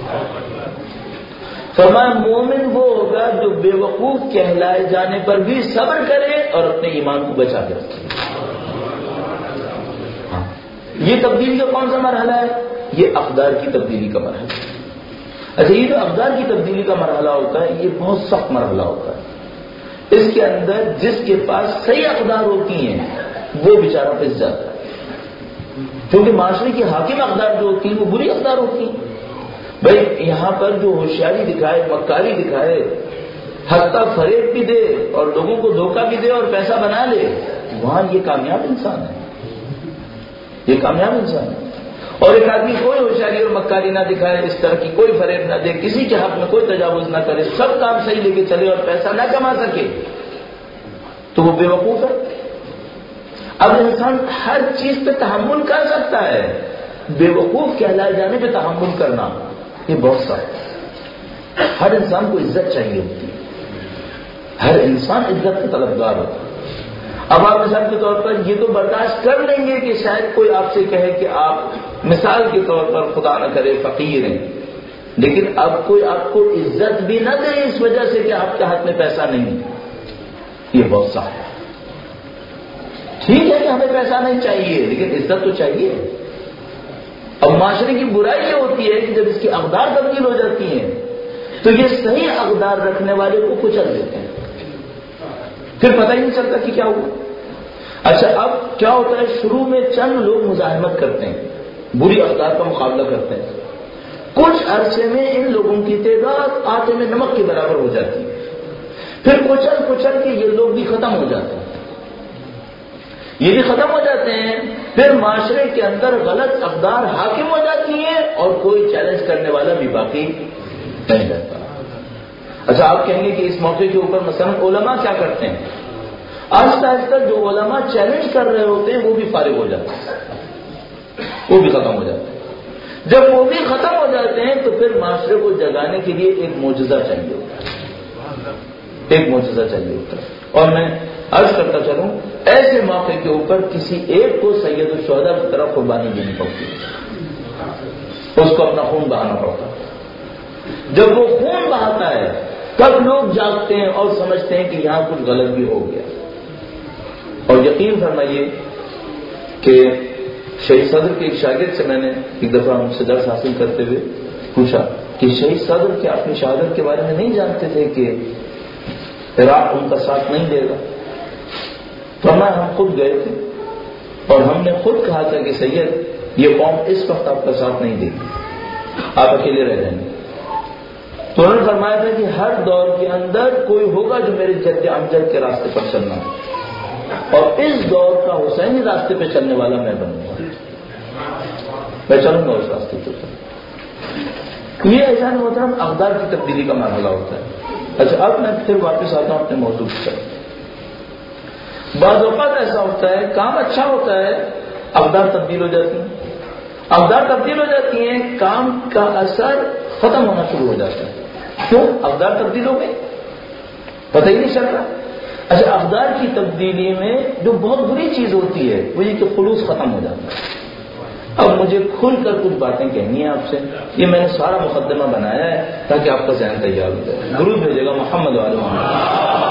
فرمایا مومن وہ ہوگا جو بے وقوف کہلائے جانے پر بھی صبر کرے اور اپنے ایمان کو بچا کے رکھے. یہ تبدیلی کا کون سا مرحلہ ہے؟ یہ اقدار کی تبدیلی کا مرحلہ. اچھا یہ جو اقدار کی تبدیلی کا مرحلہ ہوتا ہے یہ بہت سخت مرحلہ ہوتا ہے. اس کے اندر جس کے پاس صحیح اقدار ہوتی ہیں وہ بیچارہ پھنس جاتا ہے، کیونکہ معاشرے کی حاکم اقدار جو ہوتی ہیں وہ بری اقدار ہوتی ہیں. بھائی یہاں پر جو ہوشیاری دکھائے، مکاری دکھائے، حتیٰ فریب بھی دے اور لوگوں کو دھوکہ بھی دے اور پیسہ بنا لے، وہاں یہ کامیاب انسان ہے، یہ کامیاب انسان ہے. اور ایک آدمی کوئی ہوشیاری اور مکاری نہ دکھائے، اس طرح کی کوئی فریب نہ دے، کسی کے حق میں کوئی تجاوز نہ کرے، سب کام صحیح لے کے چلے اور پیسہ نہ کما سکے تو وہ بے وقوف ہے. اب انسان ہر چیز پہ تحمل کر سکتا ہے، بے وقوف کہلائے جانے پہ تحمل کرنا یہ بہت سخت ہے. ہر انسان کو عزت چاہیے ہوتی ہے، ہر انسان عزت کا طلبگار ہوتا ہے. اب آپ مثال کے طور پر یہ تو برداشت کر لیں گے کہ شاید کوئی آپ سے کہے کہ آپ مثال کے طور پر خدا نہ کرے فقیر ہیں، لیکن اب کوئی آپ کو عزت بھی نہ دے اس وجہ سے کہ آپ کے ہاتھ میں پیسہ نہیں، یہ بہت سخت ہے. ٹھیک ہے کہ ہمیں پیسہ نہیں چاہیے لیکن عزت تو چاہیے. اب معاشرے کی برائی یہ ہوتی ہے کہ جب اس کی اقدار تبدیل ہو جاتی ہیں تو یہ صحیح اقدار رکھنے والے کو کچل دیتے ہیں، پھر پتہ ہی نہیں چلتا کہ کیا ہوا. اچھا اب کیا ہوتا ہے، شروع میں چند لوگ مزاحمت کرتے ہیں، بری اقدار کا مقابلہ کرتے ہیں، کچھ عرصے میں ان لوگوں کی تعداد آٹے میں نمک کے برابر ہو جاتی ہے، پھر کچل کچل کے یہ لوگ بھی ختم ہو جاتے ہیں، یہ بھی ختم ہو جاتے ہیں، پھر معاشرے کے اندر غلط اقدار حاکم ہو جاتی ہیں اور کوئی چیلنج کرنے والا بھی باقی نہیں رہتا. اچھا آپ کہیں گے کہ اس موقع کے اوپر مثلا علماء کیا کرتے ہیں؟ آہستہ آہستہ جو علماء چیلنج کر رہے ہوتے ہیں وہ بھی فارغ ہو جاتے ہیں، وہ بھی ختم ہو جاتے ہیں. جب وہ بھی ختم ہو جاتے ہیں تو پھر معاشرے کو جگانے کے لیے ایک معجزہ چاہیے ہوتا ہے، ایک معجزہ چاہیے ہوتا ہے. اور میں عرض کرتا چلوں ایسے موقع کے اوپر کسی ایک کو سید الشہداء کی طرف قربانی دینی پڑتی ہے، اس کو اپنا خون بہانا پڑتا ہے. جب وہ خون بہاتا ہے تب لوگ جاگتے ہیں اور سمجھتے ہیں کہ یہاں کچھ غلط بھی ہو گیا. اور یقین فرمائیے کہ شہید صدر کے ایک شاگرد سے میں نے ایک دفعہ ان سے درس حاصل کرتے ہوئے پوچھا کہ شہید صدر کیا اپنی شہادت کے بارے میں نہیں جانتے تھے کہ عراق ان کا ساتھ نہیں دے گا؟ تو ہم خود گئے تھے اور ہم نے خود کہا تھا کہ سید یہ قوم اس وقت آپ کا ساتھ نہیں دے گی، آپ اکیلے رہ جائیں گے۔ تو انہوں نے فرمایا تھا کہ ہر دور کے اندر کوئی ہوگا جو میرے جد امجد کے راستے پر چلنا ہے، اور اس دور کا حسینی راستے پہ چلنے والا میں بنوں گا، میں چلوں گا اس راستے پہ۔ یہ ایسا نہیں ہوتا، اقدار کی تبدیلی کا مرحلہ ہوتا ہے۔ اچھا اب میں پھر واپس آتا ہوں اپنے موضوع کی طرف۔ بعض اوقات ایسا ہوتا ہے کام اچھا ہوتا ہے، اقدار تبدیل ہو جاتی ہیں، اقدار تبدیل ہو جاتی ہیں، کام کا اثر ختم ہونا شروع ہو جاتا ہے۔ کیوں؟ اقدار تبدیل ہو گئی، پتہ ہی نہیں چل رہا۔ اچھا اقدار کی تبدیلی میں جو بہت بری چیز ہوتی ہے وہ یہ کہ خلوص ختم ہو جاتا ہے۔ اب مجھے کھل کر کچھ باتیں کہنی ہیں آپ سے، یہ میں نے سارا مقدمہ بنایا ہے تاکہ آپ کا ذہن تیار ہو جائے۔ درود بھیجے گا محمد والے محمد۔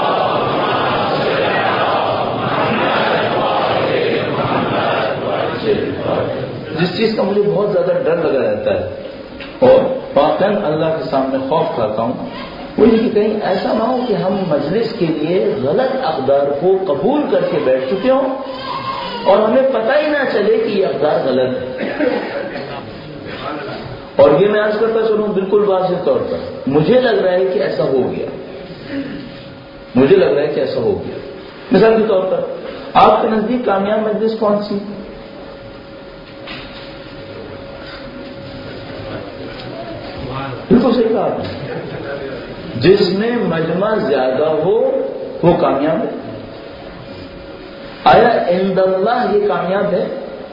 جس چیز کا مجھے بہت زیادہ ڈر لگا رہتا ہے اور واقعاً اللہ کے سامنے خوف کھاتا ہوں، وہ یہ کہ کہیں ایسا نہ ہو کہ ہم مجلس کے لیے غلط اقدار کو قبول کر کے بیٹھ چکے ہوں اور ہمیں پتہ ہی نہ چلے کہ یہ اقدار غلط ہے۔ اور یہ میں عرض کرتا چلوں بالکل واضح طور پر، مجھے لگ رہا ہے کہ ایسا ہو گیا، مجھے لگ رہا ہے کہ ایسا ہو گیا۔ مثال کے طور پر آپ کے نزدیک کامیاب مجلس کون سی؟ بالکل صحیح کہا آپ نے، جس میں مجمع زیادہ ہو وہ کامیاب ہے۔ آیا عند اللہ یہ کامیاب ہے؟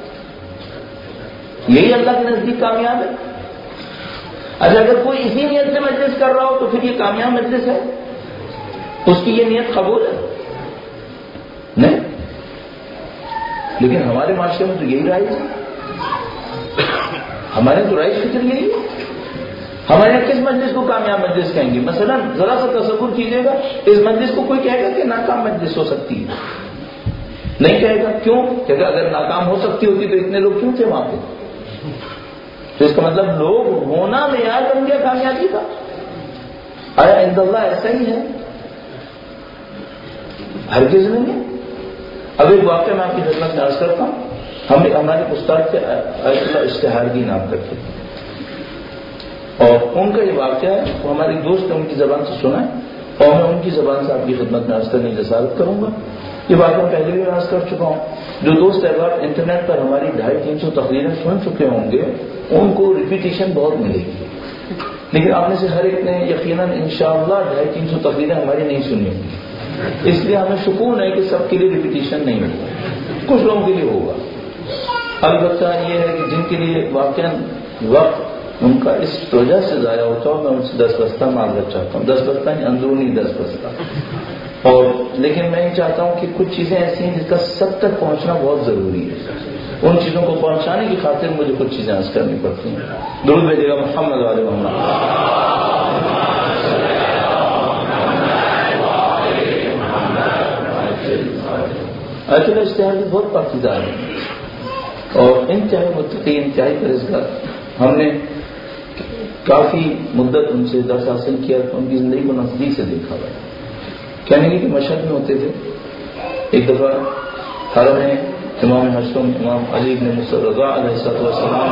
یہی اللہ کے نزدیک کامیاب ہے؟ اچھا اگر کوئی اسی نیت سے مجلس کر رہا ہو تو پھر یہ کامیاب مجلس ہے؟ اس کی یہ نیت قبول ہے؟ نہیں۔ لیکن ہمارے معاشرے میں تو یہی رائج ہے، ہمارے تو رائج فکر یہی ہے۔ ہمارے یہاں کس مجلس کو کامیاب مجلس کہیں گے؟ مثلا ذرا سا تصور کیجیے گا، اس مجلس کو کوئی کہے گا کہ ناکام مجلس ہو سکتی ہے؟ نہیں کہے گا۔ کیوں؟ کہ اگر ناکام ہو سکتی ہوتی تو اتنے لوگ کیوں تھے وہاں پہ؟ تو اس کا مطلب لوگ ہونا معیار بن گیا کامیابی کا۔ آیا عند اللہ ایسا ہی ہے؟ ہرگز نہیں ہے۔ اب ایک واقعہ میں آپ کی خدمت میں عرض کرتا ہوں۔ ہم ہمارے استاد کے آیت اللہ اشتہاردی نام کرتے ہیں، اور ان کا یہ واقعہ ہے، وہ ہمارے دوست نے ان کی زبان سے سنا ہے اور میں ان کی زبان سے آپ کی خدمت میں عرض کرنے کی جسارت کروں گا۔ یہ واقعہ پہلے بھی عرض کر چکا ہوں۔ جو دوست احباب انٹرنیٹ پر ہماری ڈھائی تین سو تقریریں سن چکے ہوں گے ان کو ریپیٹیشن بہت ملے گی، لیکن آپ میں سے ہر ایک نے یقیناً انشاءاللہ ڈھائی تین سو تقریریں ہماری نہیں سنی ہوں گی، اس لیے ہمیں سکون ہے کہ سب کے لیے ریپیٹیشن نہیں ہوگا، کچھ لوگوں کے لیے ہوگا۔ البتہ یہ ہے کہ جن کے لیے واقعاً وقت ان کا اس وجہ سے ضائع ہوتا ہوں، میں ان سے دس بستہ معذرت چاہتا ہوں، دس بستہ نہیں اندرونی دس بستہ۔ اور لیکن میں یہ چاہتا ہوں کہ کچھ چیزیں ایسی ہیں جس کا سب تک پہنچنا بہت ضروری ہے، ان چیزوں کو پہنچانے کی خاطر مجھے کچھ چیزیں عرض کرنی پڑتی ہیں۔ درود بھیجے گا محمد والے محمد۔ ایکچولی اشتہار بہت پاکیزہ ہے اور انتہائی متقی، انتہائی پرہیزگار۔ ہم نے کافی مدت ان سے درس حاصل کیا، ان کی زندگی کو نزدیک سے دیکھا ہوا ہے۔ کہنے کی کہ مشہد میں ہوتے تھے، ایک دفعہ حرم میں امام حشم امام علی بن موسیٰ رضا علیہ السلام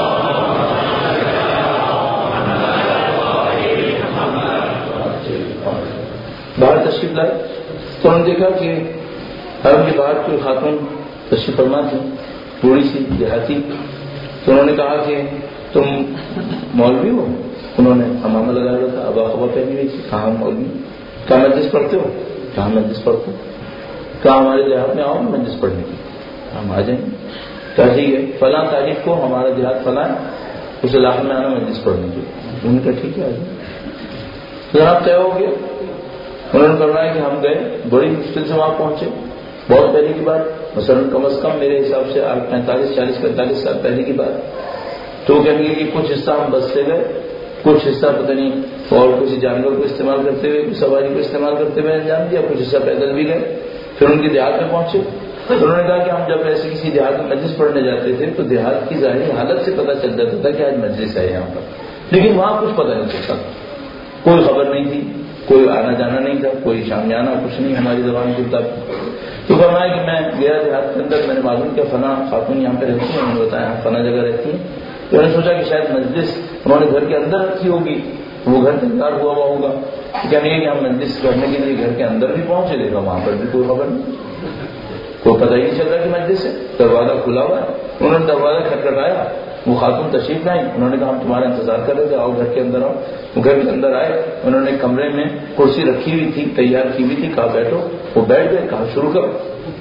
باہر تشریف لائے تو انہوں نے دیکھا کہ حرم کے باہر کوئی خاتون تشریف فرما تھی، تھوڑی سی دیہاتی۔ تو انہوں نے کہا کہ تم مولوی ہو؟ انہوں نے امامہ لگایا ہوا تھا، ابا خبا پہنی ہوئی تھی، کہاں مولوی؟ کہاں مجلس پڑھتے ہو؟ کہاں مجلس پڑھتے ہو؟ کہاں ہمارے دیہات میں آؤ مجلس پڑھنے کی؟ ہم آ جائیں گے۔ کہا ٹھیک ہے، فلاں تاریخ کو ہمارا دیہات فلاں اس علاقے میں آنا مجلس پڑھنے کی۔ انہوں نے کہا ٹھیک ہے آ جائیں۔ جناب طے ہو گیا، انہوں نے فرمایا کہ ہم گئے، بڑی مشکل سے وہاں پہنچے، بہت پہلے کی بات، مثلاً کم از کم میرے حساب سے آج پینتالیس چالیس پینتالیس سال پہلے کی بات۔ تو وہ کہیں گے کہ کچھ حصہ ہم بس سے گئے، کچھ حصہ پتہ نہیں اور کسی جانور کو استعمال کرتے ہوئے، سواری کو استعمال کرتے ہوئے انجام دیا، کچھ حصہ پیدل بھی گئے، پھر ان کی دیہات میں پہنچے۔ انہوں نے کہا کہ ہم جب ایسے کسی دیہات میں مجلس پڑھنے جاتے تھے تو دیہات کی ظاہری حالت سے پتہ چل جاتا تھا کہ آج مجلس ہے یہاں پر، لیکن وہاں کچھ پتہ نہیں چلتا، کوئی خبر نہیں تھی، کوئی آنا جانا نہیں تھا، کوئی شامیانہ کچھ نہیں ہماری زبان کے مطابق. تو فرمایا کہ میں گیا دیہات کے اندر، میں نے معلوم کیا فلاں خاتون یہاں پہ رہتی ہیں، انہوں نے بتایا فلاں جگہ رہتی ہیں. تو میں نے سوچا کہ شاید مجلس انہوں نے گھر کے اندر رکھی ہوگی، وہ گھر تیار ہوا ہوا ہوگا، کہنے کہ ہم مجلس کرنے کے لیے گھر کے اندر بھی پہنچے، دیکھا وہاں پر بھی کوئی خبر نہیں، کوئی پتہ ہی نہیں چل رہا کہ مجلس ہے. دروازہ کھلا ہوا ہے، انہوں نے دروازہ کھٹکھٹایا، وہ خاتون تشریف لائیں، انہوں نے کہا ہم تمہارا انتظار کر رہے تھے، آؤ گھر کے اندر آؤ. وہ گھر کے اندر آئے، انہوں نے کمرے میں کرسی رکھی ہوئی تھی، تیار کی ہوئی تھی، کہا بیٹھو، وہ بیٹھ گئے، کہا شروع کرو.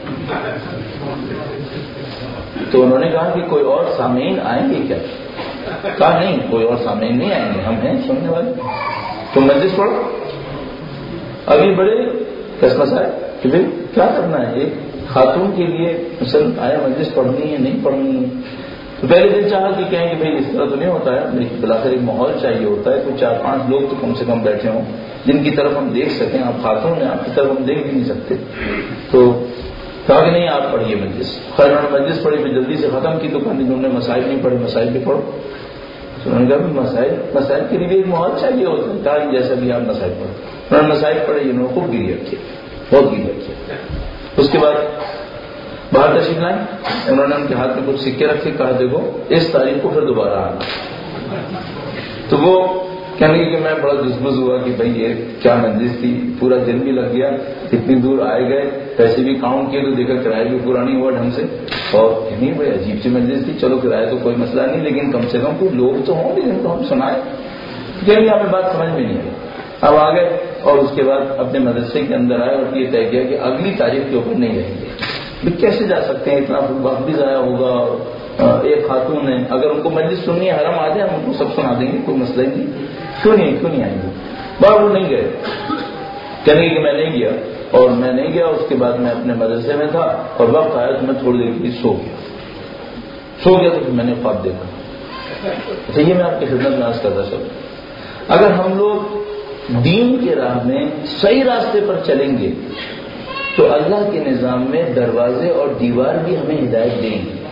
تو انہوں نے کہا کہ کوئی اور سامعین آئیں گے کیا؟ کہا نہیں، کوئی اور سامعین نہیں آئیں گے، ہم ہیں سننے والے، تم مجلس پڑھو. ابھی بڑے کسمس آئے کہ بھائی کیا کرنا ہے، ایک خاتون کے لیے مثلاً آیا مجلس پڑھنی ہے نہیں پڑھنی ہے. تو پہلے دن چاہا کہ کہیں کہ بھائی اس طرح تو نہیں ہوتا ہے، بلاخر ایک ماحول چاہیے ہوتا ہے، کوئی چار پانچ لوگ تو کم سے کم بیٹھے ہوں جن کی طرف ہم دیکھ سکیں. آپ خاتون ہیں، آپ کی طرف ہم دیکھ بھی نہیں سکتے. تو کہا کہ نہیں آپ پڑھیے مجلس. خیر انہوں نے مجلس پڑھی، پھر جلدی سے ختم کی. تو کہانی انہوں نے مسائل نہیں پڑھے، مسائل بھی پڑھو. تو انہوں نے کہا مسائل مسائل کے لیے ایک ماحول چاہیے ہوتا ہے، کہا جیسا بھی آپ مسائل پڑھو. انہوں نے مسائل پڑھے، انہوں نے خوب گریہ کیا، بہت گریہ کیا. اس کے بعد باہر تشریف لائیں، انہوں نے ان کے ہاتھ میں کچھ سکے رکھے، کہا دیکھو اس تاریخ کو پھر دوبارہ آنا. تو وہ کہنے لگے کہ میں بڑا جزبز ہوا کہ بھائی یہ کیا مجلس تھی، پورا دن بھی لگ گیا، اتنی دور آئے گئے، پیسے بھی کاؤنٹ کیے تو دیکھا کرایہ بھی پورا نہیں ہوا ڈھنگ سے، اور نہیں بھائی عجیب سی مجلس تھی. چلو کرایہ تو کوئی مسئلہ نہیں، لیکن کم سے کم کوئی لوگ تو ہوں گے جن کو ہم سنائیں. کہ ہمیں بات سمجھ میں نہیں آئی. اب آ گئے اور اس کے بعد اپنے مدرسے کے اندر آئے اور یہ طے کیا کہ اگلی تاریخ کے اوپر نہیں رہیں گے. کیسے جا سکتے ہیں، اتنا وقت بھی ضائع ہوگا. ایک خاتون ہے، اگر ان کو مجلس سننی ہے حرم آ جائے، ہم ان کو سب سنا دیں گے، کوئی مسئلہ نہیں. کیوں نہیں کیوں نہیں آئیں گے. بار وہ نہیں گئے، کہنے کہ میں نہیں گیا. اور میں نہیں گیا. اس کے بعد میں اپنے مدرسے میں تھا اور وقت آیا تو میں تھوڑی دیر کے لیے سو گیا. سو گیا تو پھر میں نے خواب دیکھا. اچھا یہ میں آپ کی خدمت میں عرض کرتا چلوں، اگر ہم لوگ دین کے راہ میں صحیح راستے پر چلیں گے تو اللہ کے نظام میں دروازے اور دیوار بھی ہمیں ہدایت دیں گے.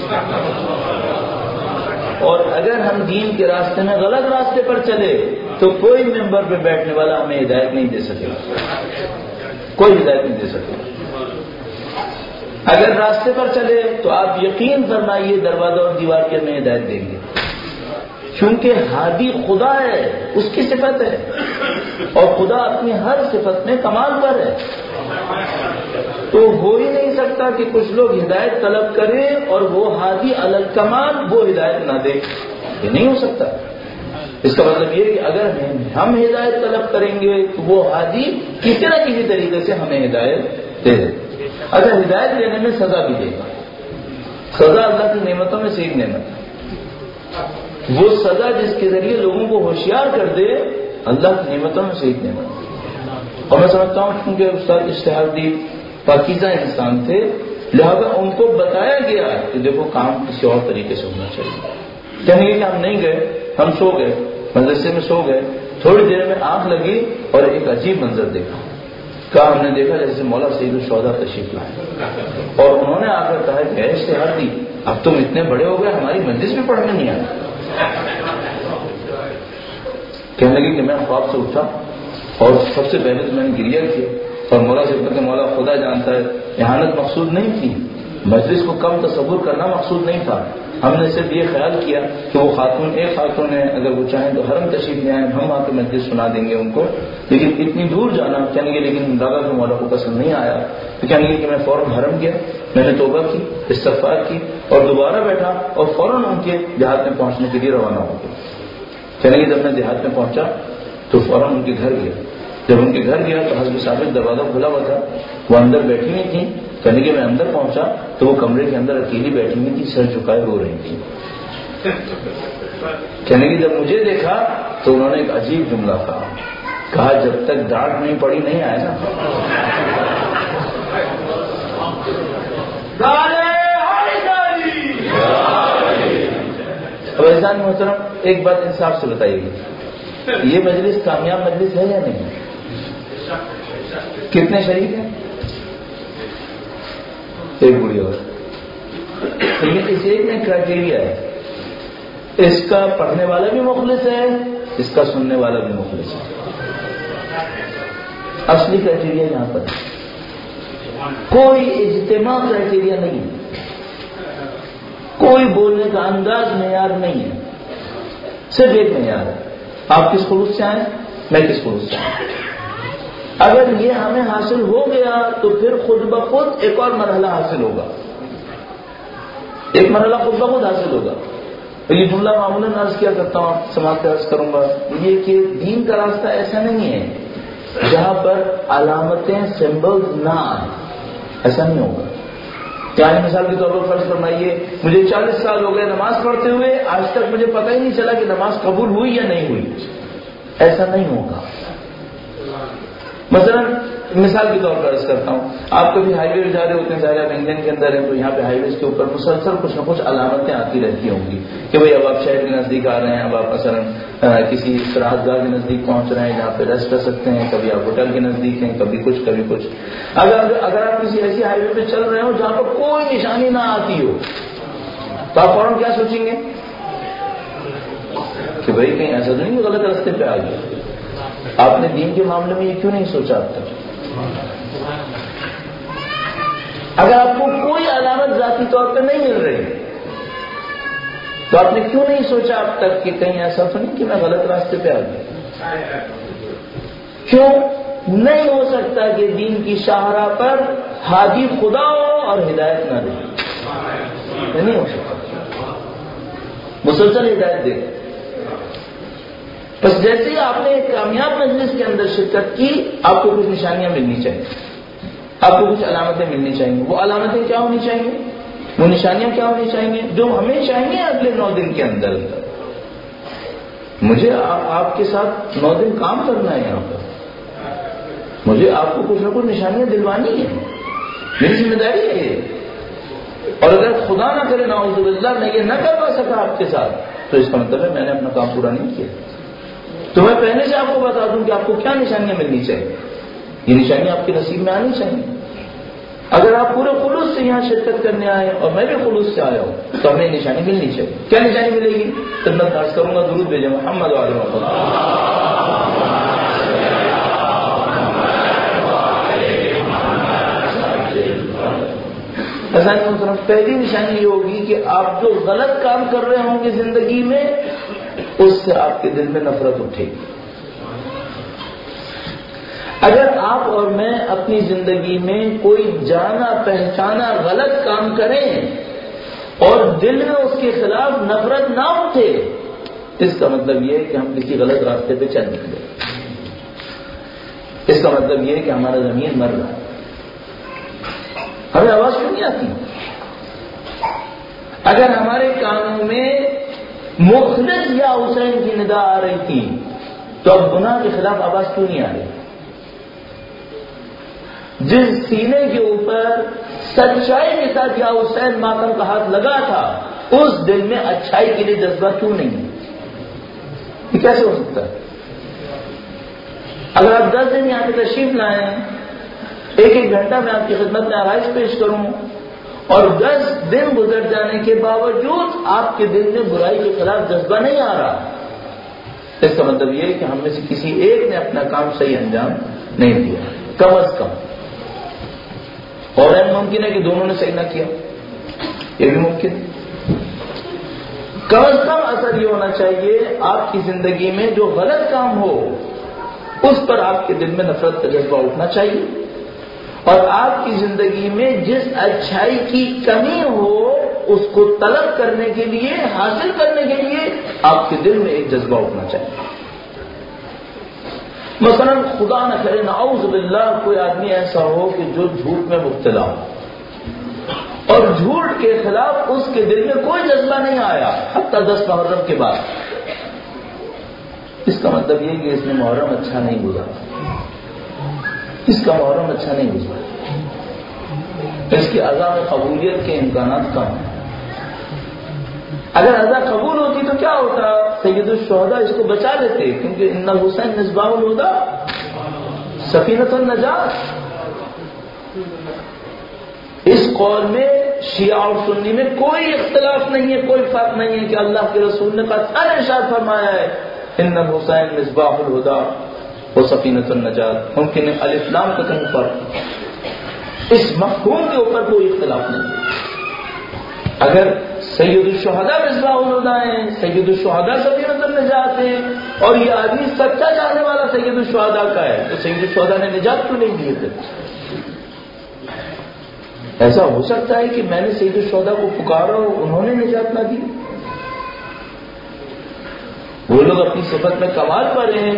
اور اگر ہم دین کے راستے میں غلط راستے پر چلے تو کوئی ممبر پہ بیٹھنے والا ہمیں ہدایت نہیں دے سکے گا، کوئی ہدایت نہیں دے سکے گا. اگر راستے پر چلے تو آپ یقین فرمائیے دروازہ اور دیوار کے ہمیں ہدایت دیں گے، کیونکہ ہادی خدا ہے، اس کی صفت ہے، اور خدا اپنی ہر صفت میں کمال پر ہے. تو ہو ہی نہیں سکتا کہ کچھ لوگ ہدایت طلب کریں اور وہ ہادی علی الکمال وہ ہدایت نہ دے، یہ نہیں ہو سکتا. اس کا مطلب یہ کہ اگر ہم ہدایت طلب کریں گے تو وہ ہادی کسی نہ کسی طریقے سے ہمیں ہدایت دے دے. اگر ہدایت دینے میں سزا بھی دے گا، سزا اللہ کی نعمتوں میں سے ایک نعمت ہے. وہ سزا جس کے ذریعے لوگوں کو ہوشیار کر دے اللہ کی نعمتوں میں سے ایک نعمت ہے. اور میں سمجھتا ہوں کیونکہ استاد اشتہادی پاکیزہ انسان تھے، لہذا ان کو بتایا گیا کہ دیکھو کام کسی اور طریقے سے ہونا چاہیے. کہنے کہ ہم نہیں گئے، ہم سو گئے، مدرسے میں سو گئے. تھوڑی دیر میں آنکھ لگی اور ایک عجیب منظر دیکھا. کہا ہم نے دیکھا جیسے مولا سید الشہداء تشریف لائے اور انہوں نے آ کر کہا کہ اے اشتہادی اب تم اتنے بڑے ہو گئے، ہماری مجلس میں پڑھنے نہیں آنا. کہنے لگے کہ میں خواب سے اٹھا اور سب سے پہلے تو میں نے گریہ کیا اور مولا سے کہا کہ مولا خدا جانتا ہے احانت مقصود نہیں تھی، مجلس کو کم تصور کرنا مقصود نہیں تھا. ہم نے صرف یہ خیال کیا کہ وہ خاتون ایک خاتون ہے، اگر وہ چاہیں تو حرم تشریف لے آئیں، ہم آ کے مجلس سنا دیں گے ان کو، لیکن اتنی دور جانا کہنے گے لیکن دادا کو مولا کو پسند نہیں آیا. تو کہنے گے کہ میں فوراً حرم گیا، میں نے توبہ کی، استغفار کی اور دوبارہ بیٹھا اور فوراً ان کے دیہات میں پہنچنے کے لیے روانہ ہو گیا. کہنے گے جب میں دیہات میں پہنچا تو فوراً ان کے گھر گیا. جب ان کے گھر گیا تو حضرت ثابت دروازہ کھلا ہوا تھا، وہ اندر بیٹھی ہوئی تھیں. کہنے کہ میں اندر پہنچا تو وہ کمرے کے اندر اکیلی بیٹھی ہوئی تھی، سر جھکائے ہو رہی تھی. کہنے کہ جب مجھے دیکھا تو انہوں نے ایک عجیب جملہ کہا، کہا جب تک ڈانٹ نہیں پڑی نہیں آئے نا. اب احسان محترم ایک بات انصاف سے بتائیے گی، یہ مجلس کامیاب مجلس ہے یا نہیں؟ کتنے شریک ہیں؟ ایک بڑی عورت. لیکن اس ایک میں کرائٹیریا ہے, اس کا پڑھنے والا بھی مخلص ہے, اس کا سننے والا بھی مخلص ہے. اصلی کرائٹیریا یہاں پر کوئی اجتماع کرائٹیریا نہیں ہے, کوئی بولنے کا انداز معیار نہیں ہے, صرف ایک معیار ہے, آپ کس خلوص سے آئیں, میں کس خلوص سے آئیں. اگر یہ ہمیں حاصل ہو گیا تو پھر خود بخود ایک اور مرحلہ حاصل ہوگا, ایک مرحلہ خود بخود حاصل ہوگا. تو یہ جملہ معمولاً عرض کیا کرتا ہوں, سماعت کا عرض کروں گا, یہ کہ دین کا راستہ ایسا نہیں ہے جہاں پر علامتیں سمبلز نہ آئیں, ایسا نہیں ہوگا. یعنی مثال کے طور پر فرض فرمائیے مجھے چالیس سال ہو گئے نماز پڑھتے ہوئے, آج تک مجھے پتہ ہی نہیں چلا کہ نماز قبول ہوئی یا نہیں ہوئی, ایسا نہیں ہوگا. مثلا مثال کے طور پر عرض کرتا ہوں, آپ کبھی ہائی وے جا رہے ہوتے ہیں, ظاہر انگلینڈ کے اندر ہیں تو یہاں پہ ہائی ویز کے اوپر مسلسل کچھ نہ کچھ علامتیں آتی رہتی ہوں گی کہ بھئی اب آپ شہر کے نزدیک آ رہے ہیں, اب آپ مثلا کسی استراحت گاہ کے نزدیک پہنچ رہے ہیں جہاں پہ ریسٹ کر سکتے ہیں, کبھی آپ ہوٹل کے نزدیک ہیں, کبھی کچھ کبھی کچھ. اگر اگر آپ کسی ایسی ہائی وے پہ چل رہے ہو جہاں پر کوئی نشانی نہ آتی ہو تو آپ فوراً کیا سوچیں گے کہ بھئی کہیں ایسا تو نہیں غلط راستے پہ آ گیا. آپ نے دین کے معاملے میں یہ کیوں نہیں سوچا اب تک؟ اگر آپ کو کوئی علامت ذاتی طور پہ نہیں مل رہی تو آپ نے کیوں نہیں سوچا اب تک کہ کہیں ایسا تو نہیں کہ میں غلط راستے پہ آ گیا؟ کیوں نہیں ہو سکتا کہ دین کی شاہراہ پر ہادی خدا ہو اور ہدایت نہ دے؟ نہیں ہو سکتا, مسلسل ہدایت دے. بس جیسے ہی آپ نے ایک کامیاب مجلس کے اندر شرکت کی, آپ کو کچھ نشانیاں ملنی چاہیے, آپ کو کچھ علامتیں ملنی چاہیے. وہ علامتیں کیا ہونی چاہیے, وہ نشانیاں کیا ہونی چاہیے جو ہمیں چاہیے اگلے نو دن کے اندر اندر. مجھے آپ کے ساتھ نو دن کام کرنا ہے یہاں پر, مجھے آپ کو کچھ نہ کچھ نشانیاں دلوانی ہیں, میری ذمہ داری ہے یہ. اور اگر خدا نہ کرے نعوذ باللہ میں یہ نہ کروا سکا آپ کے ساتھ تو اس کا مطلب ہے میں نے اپنا کام پورا نہیں کیا. تو میں پہلے سے آپ کو بتا دوں کہ آپ کو کیا نشانیاں ملنی چاہیے. یہ نشانیاں آپ کے نصیب میں آنی چاہیے. اگر آپ پورے خلوص سے یہاں شرکت کرنے آئے اور میں بھی خلوص سے آیا ہوں تو ہمیں نشانی ملنی چاہیے. کیا نشانی ملے گی؟ خدمت عرض کروں گا, درود بھیجیں محمد و آل محمد. ایسا نہیں ہوتا. پہلی نشانی یہ ہوگی کہ آپ جو غلط کام کر رہے ہوں گے زندگی میں اس سے آپ کے دل میں نفرت اٹھے گی. اگر آپ اور میں اپنی زندگی میں کوئی جانا پہچانا غلط کام کریں اور دل میں اس کے خلاف نفرت نہ اٹھے, اس کا مطلب یہ ہے کہ ہم کسی غلط راستے پہ چل نکلے. اس کا مطلب یہ ہے کہ ہمارا ضمیر مر رہا ہے. ہمیں آواز کیوں نہیں آتی؟ اگر ہمارے کانوں میں مخلص یا حسین کی ندا آ رہی تھی تو اب گناہ کے خلاف آواز کیوں نہیں آ رہی؟ جس سینے کے اوپر سچائی کے ساتھ یا حسین ماتم کا ہاتھ لگا تھا اس دل میں اچھائی کے لیے جذبہ کیوں نہیں ہے؟ یہ کیسے ہو سکتا ہے؟ اگر آپ دس دن یہاں پہ تشریف لائیں, ایک ایک گھنٹہ میں آپ کی خدمت میں آرائش پیش کروں اور دس دن گزر جانے کے باوجود آپ کے دل میں برائی کے خلاف جذبہ نہیں آ رہا, اس کا مطلب یہ ہے کہ ہم میں سے کسی ایک نے اپنا کام صحیح انجام نہیں دیا, کم از کم. اور یہ ممکن ہے کہ دونوں نے صحیح نہ کیا, یہ بھی ممکن ہے. کم از کم اثر یہ ہونا چاہیے آپ کی زندگی میں جو غلط کام ہو اس پر آپ کے دل میں نفرت کا جذبہ اٹھنا چاہیے, اور آپ کی زندگی میں جس اچھائی کی کمی ہو اس کو طلب کرنے کے لیے, حاصل کرنے کے لیے آپ کے دل میں ایک جذبہ اٹھنا چاہیے. مثلا خدا نہ کرے نعوذ باللہ کوئی آدمی ایسا ہو کہ جو جھوٹ میں مبتلا ہو اور جھوٹ کے خلاف اس کے دل میں کوئی جذبہ نہیں آیا حتیٰ دس محرم کے بعد, اس کا مطلب یہ کہ اس نے محرم اچھا نہیں گزارا, اس کا محرم اچھا نہیں گزرا, اس کی عذاب قبولیت کے امکانات کم ہیں. اگر عذاب قبول ہوتی تو کیا ہوتا؟ سید الشہداء اس کو بچا لیتے, کیونکہ ان الحسین مصباح الہدی سفینۃ النجات. اس قول میں شیعہ اور سنی میں کوئی اختلاف نہیں ہے، کوئی فرق نہیں ہے کہ اللہ کے رسول نے قطعاً ارشاد فرمایا ہے ان الحسین مصباح الہدی و سفینۃ النجات. ممکن ہے الف لام کا کہیں فرق، اس مفہوم کے اوپر کوئی اختلاف نہیں ہے. اگر سید الشہداء مصباح الہدی ہیں، سید الشہداء سفینۃ النجات ہیں، اور یہ آدمی سچا چاہنے والا سید الشہداء کا ہے، تو سید الشہداء نے نجات کیوں نہیں دی پھر؟ ایسا ہو سکتا ہے کہ میں نے سید الشہداء کو پکارا اور انہوں نے نجات نہ دی؟ وہ لوگ اپنی صفت میں کمال پر ہیں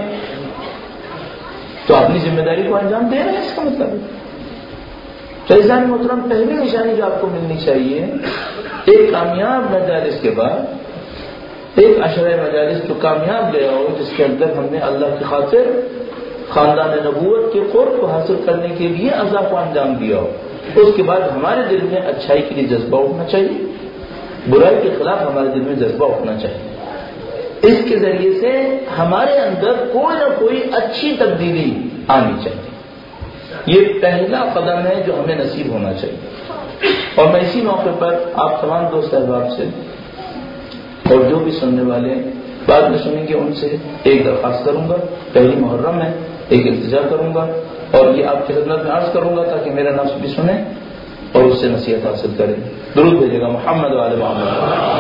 تو اپنی ذمہ داری کو انجام دے رہے ہیں، اس کا مطلب ہے. تو عزیزان محترم، پہلی نشانی جو آپ کو ملنی چاہیے ایک کامیاب مجالس کے بعد، ایک عشرہ مجالس جو کامیاب گیا ہو، جس کے اندر ہم نے اللہ کی خاطر خاندان نبوت کے قرب کو حاصل کرنے کے لیے عزا کو انجام دیا ہو، اس کے بعد ہمارے دل میں اچھائی کے لیے جذبہ اٹھنا چاہیے، برائی کے خلاف ہمارے دل میں جذبہ اٹھنا چاہیے. اس کے ذریعے سے ہمارے اندر کوئی نہ کوئی اچھی تبدیلی آنی چاہیے. یہ پہلا قدم ہے جو ہمیں نصیب ہونا چاہیے. اور میں اسی موقع پر آپ تمام دوست احباب سے اور جو بھی سننے والے بعد میں سنیں گے ان سے ایک درخواست کروں گا. پہلی محرم ہے، ایک التجا کروں گا اور یہ آپ کی خدمت میں عرض کروں گا تاکہ میرا نفس بھی سنے اور اس سے نصیحت حاصل کرے. درود بھیجے گا محمد و آل محمد.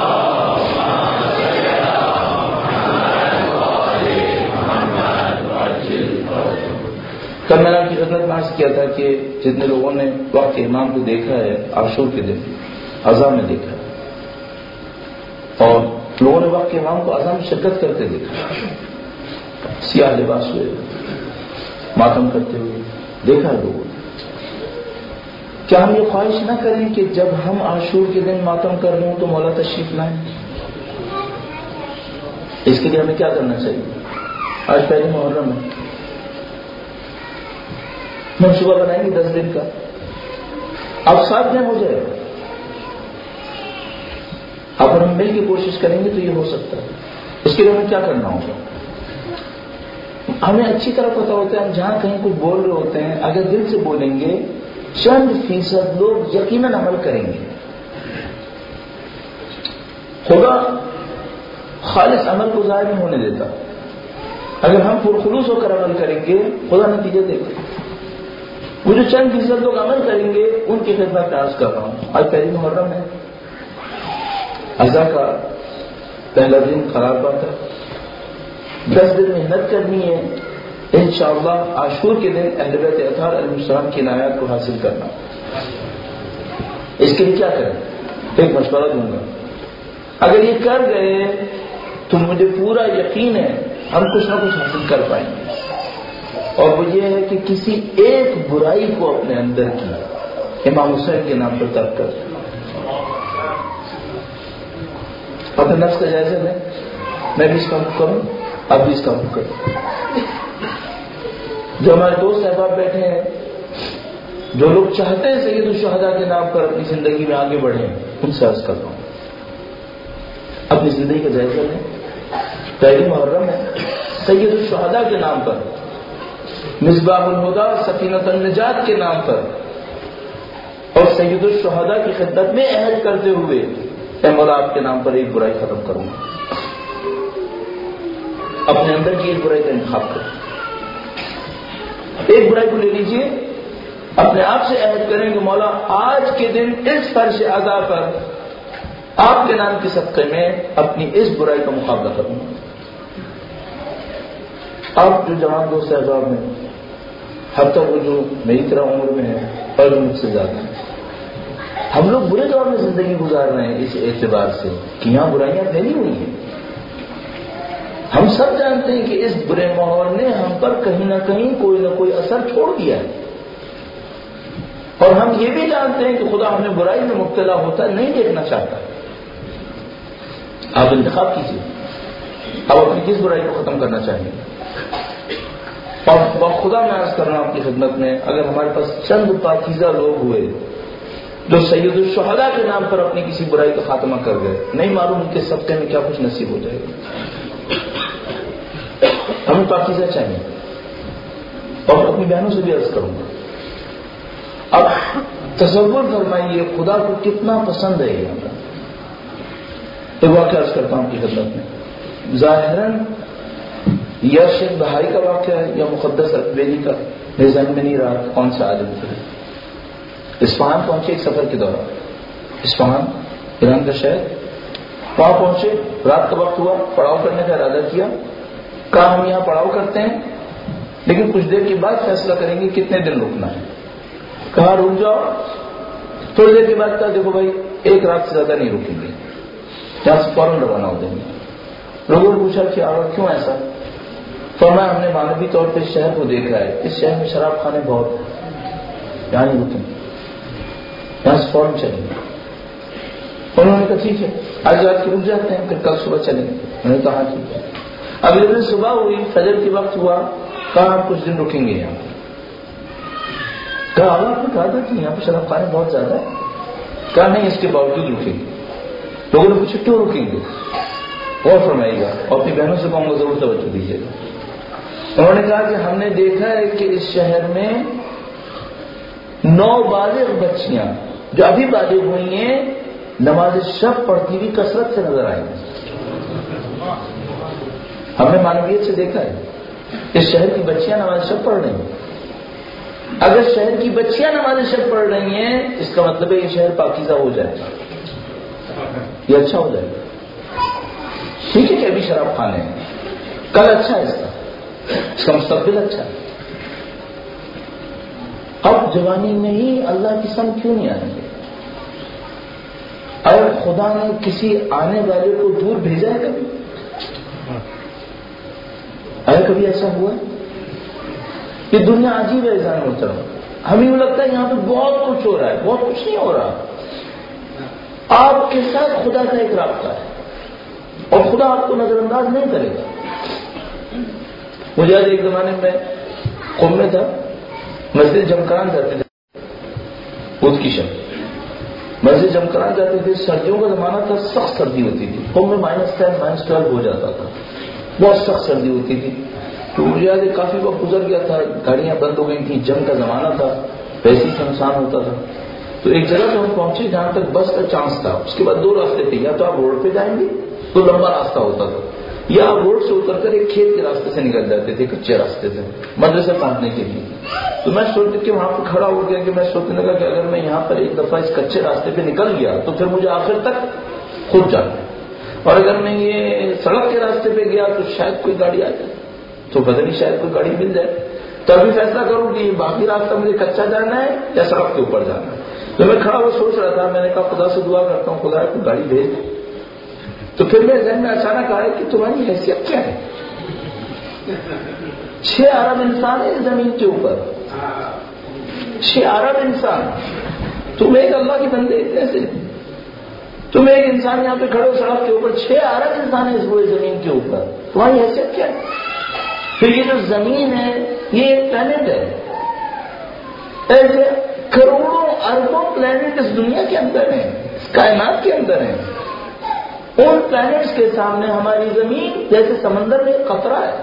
کل میں نے آپ کی خدمت میں عرض کیا تھا کہ جتنے لوگوں نے وقت کے امام کو دیکھا ہے عاشور کے دن عزا میں دیکھا ہے، اور لوگوں نے وقت کے امام کو عزا میں شرکت کرتے دیکھا، سیاہ لباس ہوئے ماتم کرتے ہوئے دیکھا ہے لوگوں نے. کیا ہم یہ خواہش نہ کریں کہ جب ہم عاشور کے دن ماتم کر رہے ہوں تو مولا تشریف لائیں؟ اس کے لیے ہمیں کیا کرنا چاہیے؟ آج پہلی محرم ہے، منصوبہ بنائیں گے دس دن کا. اب سات دن ہو جائے گا، اب ہم مل کے کوشش کریں گے تو یہ ہو سکتا ہے. اس کے لیے ہمیں کیا کرنا ہوگا؟ ہمیں اچھی طرح پتا ہوتا ہے ہم جہاں کہیں کچھ بول رہے ہوتے ہیں اگر دل سے بولیں گے چند فیصد لوگ یقیناً عمل کریں گے. خدا خالص عمل کو ظاہر نہیں ہونے دیتا. اگر ہم پرخلوص ہو کر عمل کریں گے خدا نتیجہ دے گا. وہ جو چند فیصد لوگ عمل کریں گے ان کی خدمت میں عرض کر رہا ہوں. آج پہلی محرم ہے، عزا کا پہلا دن خراب بات ہے. دس دن محنت کرنی ہے انشاءاللہ. عاشور کے دن اہل بیت اطہار علیہ السلام کی عنایات کو حاصل کرنا. اس کے لیے کیا کریں؟ ایک مشورہ دوں گا. اگر یہ کر گئے تو مجھے پورا یقین ہے ہم کچھ نہ کچھ حاصل کر پائیں گے. اور وہ یہ ہے کہ کسی ایک برائی کو اپنے اندر کی امام حسین کے نام پر ترک کر اپنے نفس کا جائزہ لیں. میں بھی اس کا حکم کروں، اب بھی اس کا حکم کروں. جو ہمارے دوست احباب بیٹھے ہیں، جو لوگ چاہتے ہیں سید الشہداء کے نام پر اپنی زندگی میں آگے بڑھیں، ان سے عرض کر رہا ہوں اپنی زندگی کا جائزہ لیں. پہلی محرم ہے، سید الشہداء کے نام پر، مصباح الہدی سفینۃ النجات کے نام پر اور سید الشہداء کی خدمت میں عہد کرتے ہوئے اے مولا آپ کے نام پر ایک برائی ختم کروں گا. اپنے اندر کی ایک برائی کا انتخاب کریں. ایک برائی کو لے لیجئے، اپنے آپ سے عہد کریں کہ مولا آج کے دن اس فرش عزا پر آپ کے نام کے صدقے میں اپنی اس برائی کا مقابلہ کروں گا. آپ جو جوان دوست احباب ہیں، حتیٰ وہ جو میری طرح عمر میں ہے اور مجھ سے زیادہ ہیں، ہم لوگ برے دور میں زندگی گزار رہے ہیں اس اعتبار سے کہ یہاں برائیاں پھیلی ہوئی ہیں. ہم سب جانتے ہیں کہ اس برے ماحول نے ہم پر کہیں نہ کہیں کوئی نہ کوئی اثر چھوڑ دیا ہے، اور ہم یہ بھی جانتے ہیں کہ خدا ہمیں برائی میں مبتلا ہوتا نہیں دیکھنا چاہتا. آپ انتخاب کیجیے، آپ اپنی کس برائی کو ختم کرنا چاہیں گے. اور خدا میں عرض کر رہا ہوں آپ کی خدمت میں، اگر ہمارے پاس چند پاکیزہ لوگ ہوئے جو سید الشہداء کے نام پر اپنی کسی برائی کا خاتمہ کر گئے، نہیں معلوم ان کے صدقے میں کیا کچھ نصیب ہو جائے گا. ہمیں پاکیزہ چاہیے. اور اپنی بہنوں سے بھی عرض کروں گا، اب تصور فرمائیے خدا کو کتنا پسند ہے یہ عمل. ایک واقعہ عرض کرتا ہوں کی خدمت میں. ظاہراً یا شیخ بہائی کا واقعہ ہے یا مقدس اکبیلی کا، میرے ذہن میں نہیں رہا کون سا عالم تھے. اصفہان پہنچے ایک سفر کے دوران. اصفہان ایران کا شہر. وہاں پہنچے، رات کا وقت ہوا، پڑاؤ کرنے کا ارادہ کیا. کہا ہم یہاں پڑاؤ کرتے ہیں لیکن کچھ دیر کے بعد فیصلہ کریں گے کتنے دن رکنا ہے. کہا رک جاؤ. تھوڑی دیر کے بعد کہا دیکھو بھائی ایک رات سے زیادہ نہیں رکیں گے، یہاں سے فوراً روانہ ہو دیں گے. لوگوں نے پوچھا کہ آگا کیوں ایسا؟ فرمایا ہم نے مانوی طور پہ اس شہر کو دیکھا ہے، اس شہر میں شراب خانے بہت ہیں، یہاں نہیں رکیں، یہاں سے فوراً چلیں گے. انہوں نے کہا ٹھیک ہے آج رات کے رک جاتے ہیں، پھر کل صبح چلیں گے. انہوں نے کہا ٹھیک ہے. اگلے دن صبح ہوئی، فجر کے وقت ہوا، کہا ہم کچھ دن رکیں گے یہاں. کہا آپ نے کہا تھا کہ یہاں پہ شراب خانے بہت زیادہ ہے. کہا نہیں اس کے باوجود رکیں گے. لوگوں نے پوچھا کیوں رکیں گے؟ اور فرمائیے گا اور اپنی بہنوں سے کہوں گا ضرور توجہ دیجیے گا. انہوں نے کہا کہ ہم نے دیکھا ہے کہ اس شہر میں نو بالغ بچیاں جو ابھی بالغ ہوئی ہیں نماز شب پڑھتی ہوئی کثرت سے نظر آئی. ہم نے مانویت سے دیکھا ہے اس شہر کی بچیاں نماز شب پڑھ رہی ہیں. اگر شہر کی بچیاں نماز شب پڑھ رہی ہیں اس کا مطلب ہے یہ شہر پاکیزہ ہو جائے گا، یہ اچھا ہو جائے گا. ٹھیک ہے کہ ابھی شراب خانے ہیں، کل اچھا ہے، اس کا اس کا مستقبل اچھا ہے. اب جوانی میں ہی اللہ کی سمجھ کیوں نہیں آئیں گے؟ اگر خدا نے کسی آنے والے کو دور بھیجا ہے کبھی؟ اگر کبھی ایسا ہوا؟ یہ دنیا عجیب ہے جان محترم. ہمیں یوں لگتا ہے یہاں پہ بہت کچھ ہو رہا ہے، بہت کچھ نہیں ہو رہا. آپ کے ساتھ خدا کا ایک رابطہ ہے اور خدا آپ کو نظر انداز نہیں کرے گا. مجھے آج ایک زمانے میں قم میں تھا، مسجد جمکران جاتے تھے، بدھ کی شب مسجد جمکران جاتے تھے. سردیوں کا زمانہ تھا، سخت سردی ہوتی تھی. قم میں مائنس ٹین مائنس ٹویلو ہو جاتا تھا، بہت سخت سردی ہوتی تھی. تو مجھے یاد ہے کافی وقت گزر گیا تھا، گاڑیاں بند ہو گئی تھیں، جنگ کا زمانہ تھا، ویسے ہی نقصان ہوتا تھا. تو ایک جگہ تو ہم پہنچے جہاں تک بس کا چانس تھا. اس کے بعد دو راستے تھے، یا تو آپ روڈ پہ جائیں گے تو لمبا راستہ ہوتا تھا، یا آپ روڈ سے اتر کر ایک کھیت کے راستے سے نکل جاتے تھے، کچے راستے سے مدرسے پہنچنے کے لیے. تو میں سوچتے کہ وہاں پہ کھڑا ہو گیا کہ میں سوچنے لگا کہ اگر میں یہاں پر ایک دفعہ اس کچے راستے پہ نکل گیا تو پھر مجھے آخر تک خود جانا ہے، اور اگر میں یہ سڑک کے راستے پہ گیا تو شاید کوئی گاڑی آ جائے، تو پتہ نہیں شاید کوئی گاڑی مل جائے. تو ابھی فیصلہ کروں کہ باقی راستہ مجھے کچا جانا ہے یا سڑک کے اوپر جانا ہے. تو میں کھڑا وہ سوچ رہا تھا. میں نے کہا خدا سے دعا کرتا ہوں خدا کو گاڑی بھیج دے. تو پھر میرے ذہن میں اچانک آیا کہ تمہاری حیثیت کیا ہے؟ چھ ارب انسان ہے زمین کے اوپر، چھ ارب انسان. تم ایک اللہ کے بندے کیسے؟ تم ایک انسان یہاں پہ کھڑے ہو سڑک کے اوپر، چھ ارب انسان ہے اس پورے زمین کے اوپر، تمہاری حیثیت کیا ہے؟ پھر یہ جو زمین ہے یہ ایک پلانٹ ہے. ایسے کروڑوں اربوں پلانٹ اس دنیا کے اندر ہیں، اس کائنات کے اندر ہیں. ان پلانٹس کے سامنے ہماری زمین جیسے سمندر میں ایک قطرہ ہے.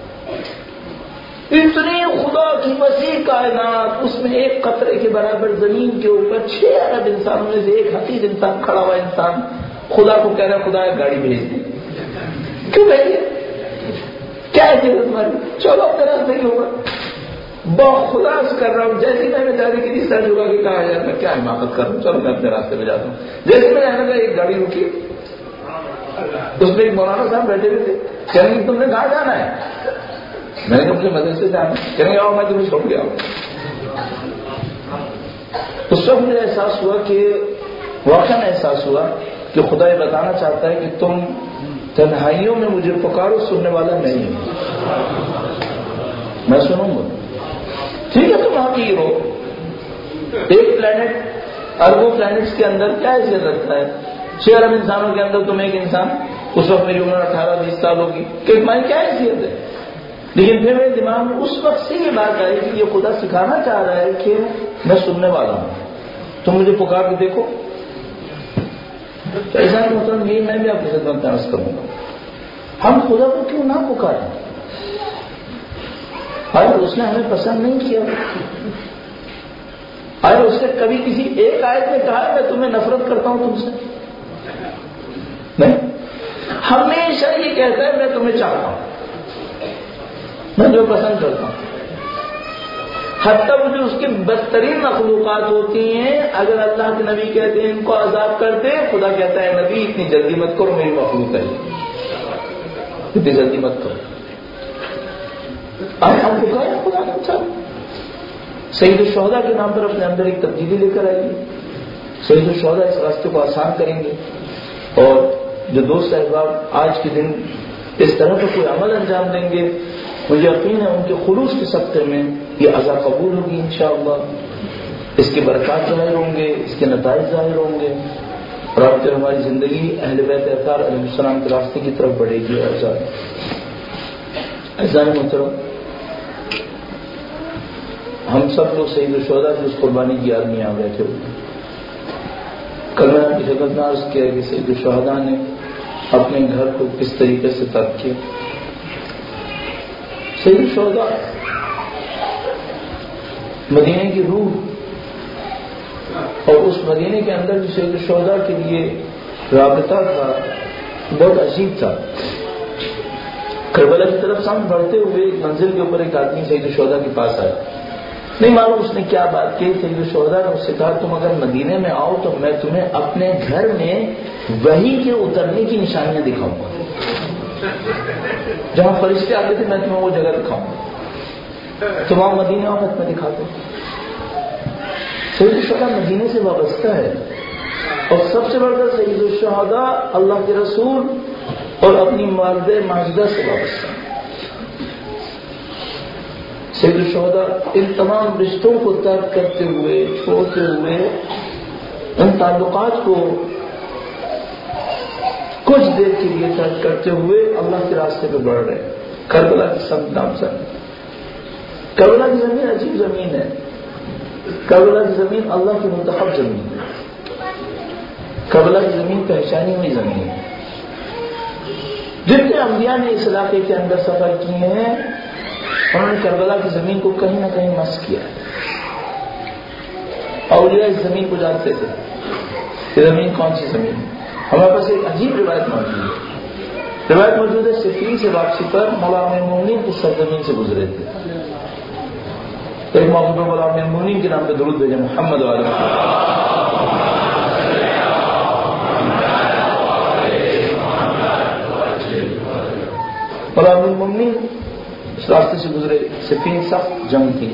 اتنی خدا کی وسیع کائنات، اس میں ایک قطرے کے برابر زمین کے اوپر چھ ارب انسانوں میں سے ایک حقیق انسان کھڑا ہوا انسان خدا کو کہہ رہا ہے خدا ایک گاڑی بھیج دے. کیوں بھیجے؟ کیا ہے تمہاری؟ چلو اپنے راستے کے اوپر بخدا کر رہا ہوں. جیسے میں نے جانے کے لیے سر جھکا کے کہا یار میں کیا حماقت کر رہا ہوں، چلو میں اپنے راستے پہ جاتا ہوں. جیسے میں نے کہا ایک گاڑی رکی، اس میں ایک مولانا صاحب بیٹھے ہوئے تھے. کہیں گے تم نے کہاں جانا ہے؟ میں نے کہا مجھے مدرسے جانا ہے. کہیں گے آؤ میں تمہیں چھوڑ گیا ہوں. اس وقت مجھے احساس ہوا کہ واقعاً احساس ہوا کہ خدا یہ بتانا چاہتا ہے کہ تم تنہائیوں میں مجھے پکارو، سننے والا نہیں ہوں، میں سنوں گا. ٹھیک ہے تم وہاں کی ہو. ایک پلانٹ اربوں پلانٹس کے اندر کیا حیثیت رکھتا ہے؟ چھ ارب انسانوں کے اندر تم ایک انسان. اس وقت میری عمر اٹھارہ بیس سال ہوگی کہ تمہاری کیا حیثیت ہے؟ لیکن پھر میرے دماغ میں اس وقت سے یہ بات آئی کہ یہ خدا سکھانا چاہ رہا ہے کہ میں سننے والا ہوں، تم مجھے پکار کے دیکھو. تو ایسا مطلب یہ میں بھی آپ کی خدمت میں عرض کروں گا، ہم خدا کو کیوں نہ پکاریں؟ اور اس نے ہمیں پسند نہیں کیا. آیا اس نے کبھی کسی ایک آیت میں کہا ہے میں تمہیں نفرت کرتا ہوں تم سے؟ نہیں، ہمیشہ یہ کہتا ہے میں تمہیں چاہتا ہوں، میں جو پسند کرتا ہوں. حتیٰ وہ جو اس کی بدترین مخلوقات ہوتی ہیں، اگر اللہ کے نبی کہتے ہیں ان کو عذاب کرتے، خدا کہتا ہے نبی اتنی جلدی مت کرو، میری مخلوق ہے، اتنی جلدی مت کرو. آج ہم کو کہا خدا نے اچھا سید الشہداء کے نام پر اپنے اندر ایک تبدیلی لے کر آئے گی. سید الشہداء اس راستے کو آسان کریں گے، اور جو دوست احباب آج کے دن اس طرح کا کوئی عمل انجام دیں گے، مجھے یقین ہے ان کے خلوص کے صدقے میں یہ عزا قبول ہوگی انشاءاللہ. اس کے برکات ظاہر ہوں گے، اس کے نتائج ظاہر ہوں گے، اور اب پھر ہماری زندگی اہل بیت اطہار علیہ السلام کے راستے کی طرف بڑھے گی. اعزائے محترم، ہم سب لوگ سید الشہداء کی اس قربانی کی یاد میں آ بیٹھے ہوئے. کل میں آپ کی خدمت میں عرض کیا کہ سید الشہداء نے اپنے گھر کو کس طریقے سے ترک کیا. سید الشہداء مدینے کی روح، اور اس مدینے کے اندر جو سید الشہداء کے لیے رابطہ تھا بہت عجیب تھا. کربلا کی طرف سے ہم بڑھتے ہوئے ایک منزل کے اوپر ایک آدمی سید الشہداء کے پاس آیا. نہیں معلوم اس نے کیا بات کی. سید الشہداء نے اس سے کہا تم اگر مدینے میں آؤ تو میں تمہیں اپنے گھر میں وحی کے اترنے کی نشانیاں دکھاؤں گا. جہاں فرشتے آتے تھے میں تمہیں وہ جگہ دکھاؤں گا. تو وہاں مدینہ وقت میں دکھاتے. سید الشہداء مدینے سے وابستہ ہے، اور سب سے بڑھ کر سید الشہداء اللہ کے رسول اور اپنی والدہ ماجدہ سے وابستہ ہے. سید الشہداء ان تمام رشتوں کو ترک کرتے ہوئے، چھوڑتے ہوئے، ان تعلقات کو کچھ دیر کے لیے ترک کرتے ہوئے اللہ کے راستے پہ بڑھ رہے. کربلا کی سمت نامزد. کربلا کی زمین عجیب زمین ہے. کربلا کی زمین اللہ کی منتخب زمین ہے. کربلا کی زمین پہچانی ہوئی زمین ہے. جتنے انبیاء نے اس علاقے کے اندر سفر کیے ہیں انہوں نے کربلا کی زمین کو کہیں نہ کہیں مس کیا. اولیاء اس زمین کو جانتے تھے کہ زمین کون سی زمین ہے. ہمارے پاس ایک عجیب روایت موجود ہے. روایت موجود ہے صفین سے واپسی پر مولا امیر المومنین کی سرزمین سے گزرے تھے. ایک موقع پر مولا امیر المومنین کے نام پہ درود بھیجے محمد و علیہ مولا امیر المومنین اس راستے سے گزرے. صفین سخت جنگ تھی.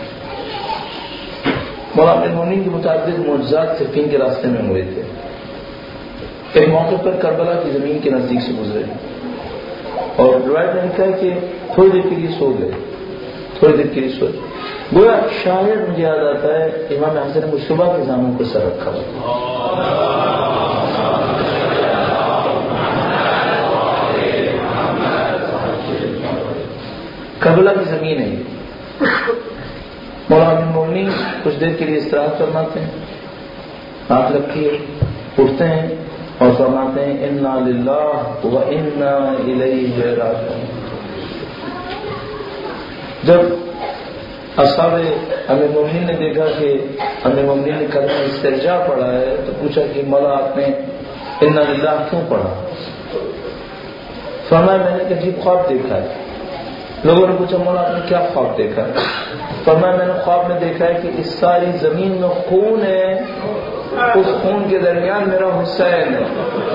مولا امیر المومنین کے متعدد معجزات صفین کے راستے میں ہوئے تھے. ایک موقع پر کربلا کی زمین کے نزدیک سے گزرے اور روایت میں لکھا ہے کہ تھوڑی دیر کے لیے سو گئے. تھوڑی دیر کے لیے سو گئے. گویا شاید مجھے یاد آتا ہے امام حسن مشتبہ کے زاموں کو سر رکھا ہوا. کربلا کی زمین ہے. مولا امیر المومنین کچھ دیر کے لیے استراحت فرماتے ہیں. ہاتھ رکھیے، اٹھتے ہیں اور فرماتے ہیں انا للہ و انا الیہ راجعون. جب اصحاب امیر المومنین نے دیکھا کہ امیر المومنین نے کلمہ استرجاع پڑھا ہے تو پوچھا کہ مولا آپ نے انا للہ کیوں پڑھا؟ فرمایا میں نے ایک عجیب خواب دیکھا ہے. لوگوں نے پوچھا مولا آپ نے کیا خواب دیکھا ہے؟ فرمایا میں نے خواب میں دیکھا ہے کہ اس ساری زمین میں خون ہے، اس خون کے درمیان میرا حسین ہے،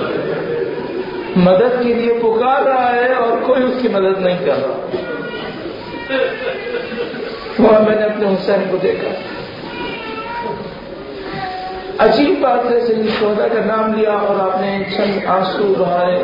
مدد کے لیے پکار رہا ہے اور کوئی اس کی مدد نہیں کر رہا. وہاں میں نے اپنے حسین کو دیکھا. عجیب بات ہے. سید الشہداء کا نام لیا اور آپ نے چند آنسو بہائے.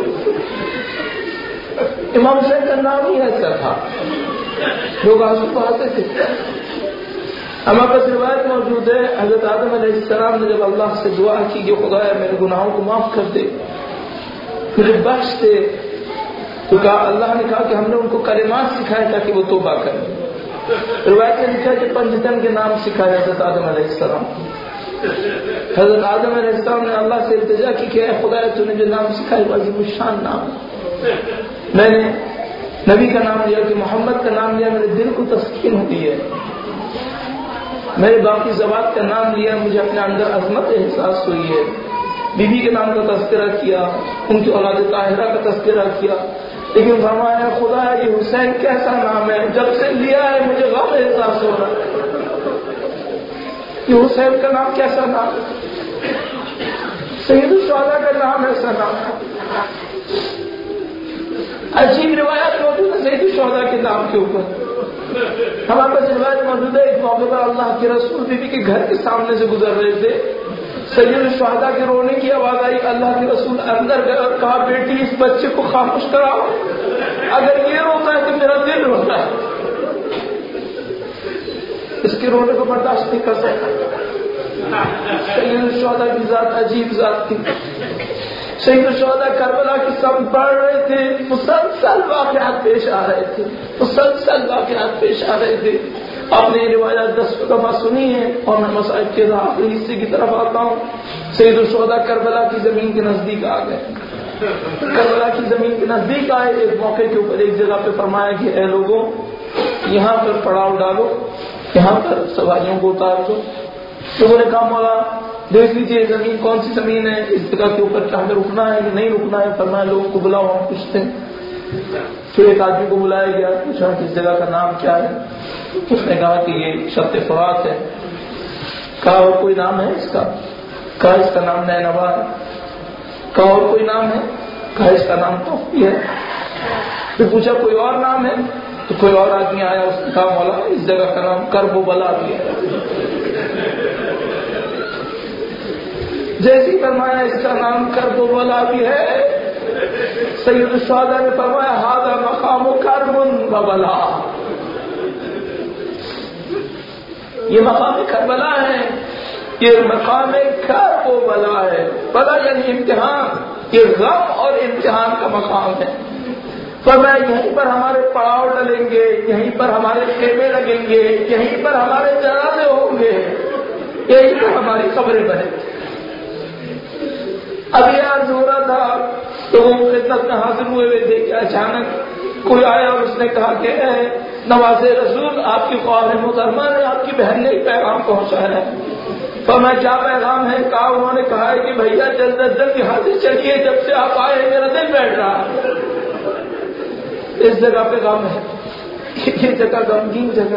امام حسین کا نام ہی ایسا تھا، لوگ آنسو بہاتے تھے. ہمارے پاس روایت موجود ہے حضرت آدم علیہ السلام نے جب اللہ سے دعا کی کہ خدایا میرے گناہوں کو معاف کر دے، مجھے بخش دے، تو کہا اللہ نے کہا کہ ہم نے ان کو کلمات سکھائے تاکہ وہ توبہ کریں. روایت میں لکھا کہ پنجتن کے نام سکھائے حضرت آدم علیہ السلام. حضرت آدم علیہ السلام نے اللہ سے التجا کی کہ اے خدایا تو نے جو نام سکھائے وہ عظیم الشان نام. میں نے نبی کا نام لیا کہ محمد کا نام لیا، میرے دل کو تسکین ہوتی ہے. میں نے باقی زوات کا نام لیا، مجھے اپنے اندر عظمت احساس ہوئی ہے. بیوی کے نام کا تذکرہ کیا، ان کی اولاد طاہرہ کا تذکرہ کیا، لیکن فرمایا خدا یہ حسین کیسا نام ہے، جب سے لیا ہے مجھے غم احساس ہو رہا ہے. یہ حسین کا نام کیسا نام ہے؟ سید الشہداء کا نام ایسا نام ہے. عجیب روایت موجود ہے سید الشہداء کے نام کے اوپر. ہمارے پاس روایت موجود ہے، ایک موقع پر اللہ کے رسول بیوی کے گھر کے سامنے سے گزر رہے تھے، سید الشہداء کے رونے کی آواز آئی. اللہ کے رسول اندر گئے اور کہا بیٹی اس بچے کو خاموش کراؤ، اگر یہ روتا ہے تو میرا دل روتا ہے، اس کے رونے کو برداشت نہیں کر سکتا. سید الشہداء کی ذات عجیب ذات تھی. سید الشہداء کربلا کی سب پڑھ رہے تھے، مسلسل واقعات پیش آ رہے تھے، مسلسل واقعات پیش آ رہے تھے. آپ نے یہ روایات دس دفعہ سنی ہے اور میں مصائب کے آخری حصے کی طرف آتا ہوں. سید الشہداء کربلا کی زمین کے نزدیک آ گئے. کربلا کی زمین کے نزدیک آئے. ایک موقع کے اوپر ایک جگہ پہ فرمایا کہ اے لوگوں یہاں پر پڑاؤ ڈالو، یہاں پر سواریوں کو اتار دو. لوگوں نے کہا مولا دیکھ لیجیے زمین کون سی زمین ہے، اس جگہ کے اوپر کیا ہمیں رکنا ہے یا نہیں رکنا ہے. فرمایا لوگوں کو بلاؤ ہم پوچھتے ہیں. پھر ایک آدمی کو بلایا گیا، پوچھا کہ اس جگہ کا نام کیا ہے. اس نے کہا کہ یہ شط فرات ہے. کہا اور کوئی نام ہے اس کا؟ کہا اس کا نام نینوا ہے. کہا اور کوئی نام ہے؟ کہا اس کا نام توفی ہے. پھر پوچھا کوئی اور نام ہے؟ تو کوئی اور آدمی آیا، اس نے کہا مولا اس جگہ کا نام کرب و بلا بھی ہے. جیسی فرمایا اس کا نام کرب و بلا بھی ہے، سید الشہداء نے فرمایا ھذا مقام کرب و بلا، یہ مقام کربلا ہے، یہ مقام کرب و بلا ہے. بلا یعنی امتحان، یہ غم اور امتحان کا مقام ہے. فرمایا یہیں پر ہمارے پڑاؤ ڈلیں گے، یہیں پر ہمارے خیمے لگیں گے، یہیں پر ہمارے جنازے ہوں گے، یہیں پر ہماری قبریں بنیں گی. اب یہ عرض ہو رہا تھا لوگوں کو خدمت میں حاضر ہوئے ہوئے دیکھ اچانک کوئی آیا اور اس نے کہا کہ اے نواز رسول آپ کی خواہر محترمہ نے آپ کی بہن نے ایک پیغام پہنچایا ہے. فرمایا کیا پیغام ہے؟ کہا انہوں نے کہا ہے کہ بھیا جلد از جلد یہاں سے چلیے، جب سے آپ آئے میرا دل بیٹھ رہا ہے. اس جگہ پہ غم ہے، یہ جگہ غمگین جگہ.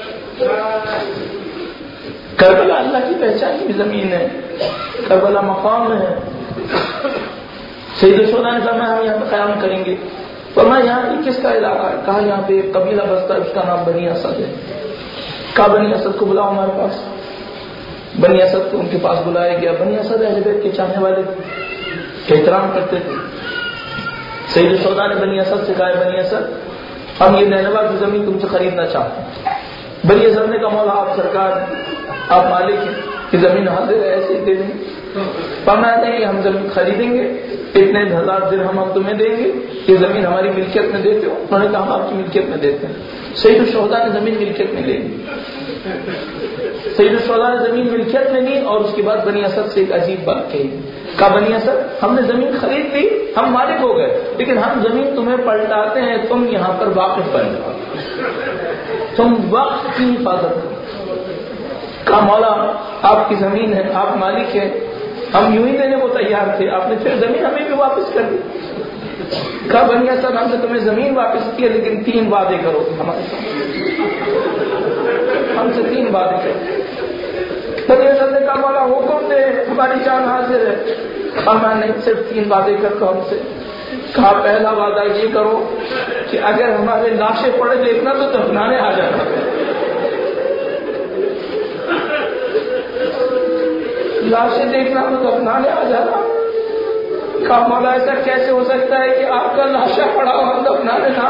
کربلا اللہ کی پہچان کی زمین ہے، کربلا مقام ہے. سید الشہداء نے فرمایا ہم یہاں پہ قیام کریں گے. فرمایا یہاں یہ کس کا علاقہ ہے؟ کہا یہاں پہ ایک قبیلہ بستا ہے، اس کا نام بنی اسد ہے. کہا بنی اسد کو بلاؤ ہمارے پاس. بنی اسد کو ان کے پاس بلایا گیا. بنی اسد اہل بیت کے چاہنے والے تھے، احترام کرتے تھے. سید الشہداء نے بنی اسد سے کہا بنی اسد ہم یہ نینوا کی زمین تم سے خریدنا چاہتے ہیں. بنی اسد نے کہا مولا آپ سرکار آپ مالک ہیں، یہ زمین حاضر ہے ایسے ہی دے دیں. فرمایا نہیں ہم زمین خریدیں گے، اتنے ہزار درہم ہم تمہیں دیں گے، یہ زمین ہماری ملکیت میں دیتے ہو. انہوں نے کہا ہم آپ کی ملکیت میں دیتے ہیں. سید الشہداء نے زمین ملکیت میں لے لی. سید الشہداء نے زمین ملکیت میں لی اور اس کے بعد بنی اسد سے ایک عجیب بات کہی. کہا بنی اسد ہم نے زمین خرید لی، ہم مالک ہو گئے، لیکن ہم زمین تمہیں پلٹاتے ہیں، تم یہاں پر واقف بن جاؤ، تم وقت کی حفاظت کرو. کہا مولا آپ کی زمین ہے، آپ مالک ہیں، ہم یوں ہی دینے کو تیار تھے، آپ نے پھر زمین ہمیں بھی واپس کر دی. کہا بنی اسد ہم نے تمہیں زمین واپس کی لیکن تین وعدے کرو ہمارے ساتھ، ہم سے تین وعدے کرو. بنی اسد نے کہا مولا حکم دے، ہماری جان حاضر ہے. اور میں نہیں صرف تین وعدے کرتا ہوں ہم سے. کہا پہلا وعدہ یہ کرو کہ اگر ہمارے لاشیں پڑے دیکھنا تو دفنانے آ جانا. لاشیں دیکھنا تو دفنانے آ جانا. کہا مولا ایسا کیسے ہو سکتا ہے کہ آپ کا لاشا پڑا ہو ہم دفنانے نہ.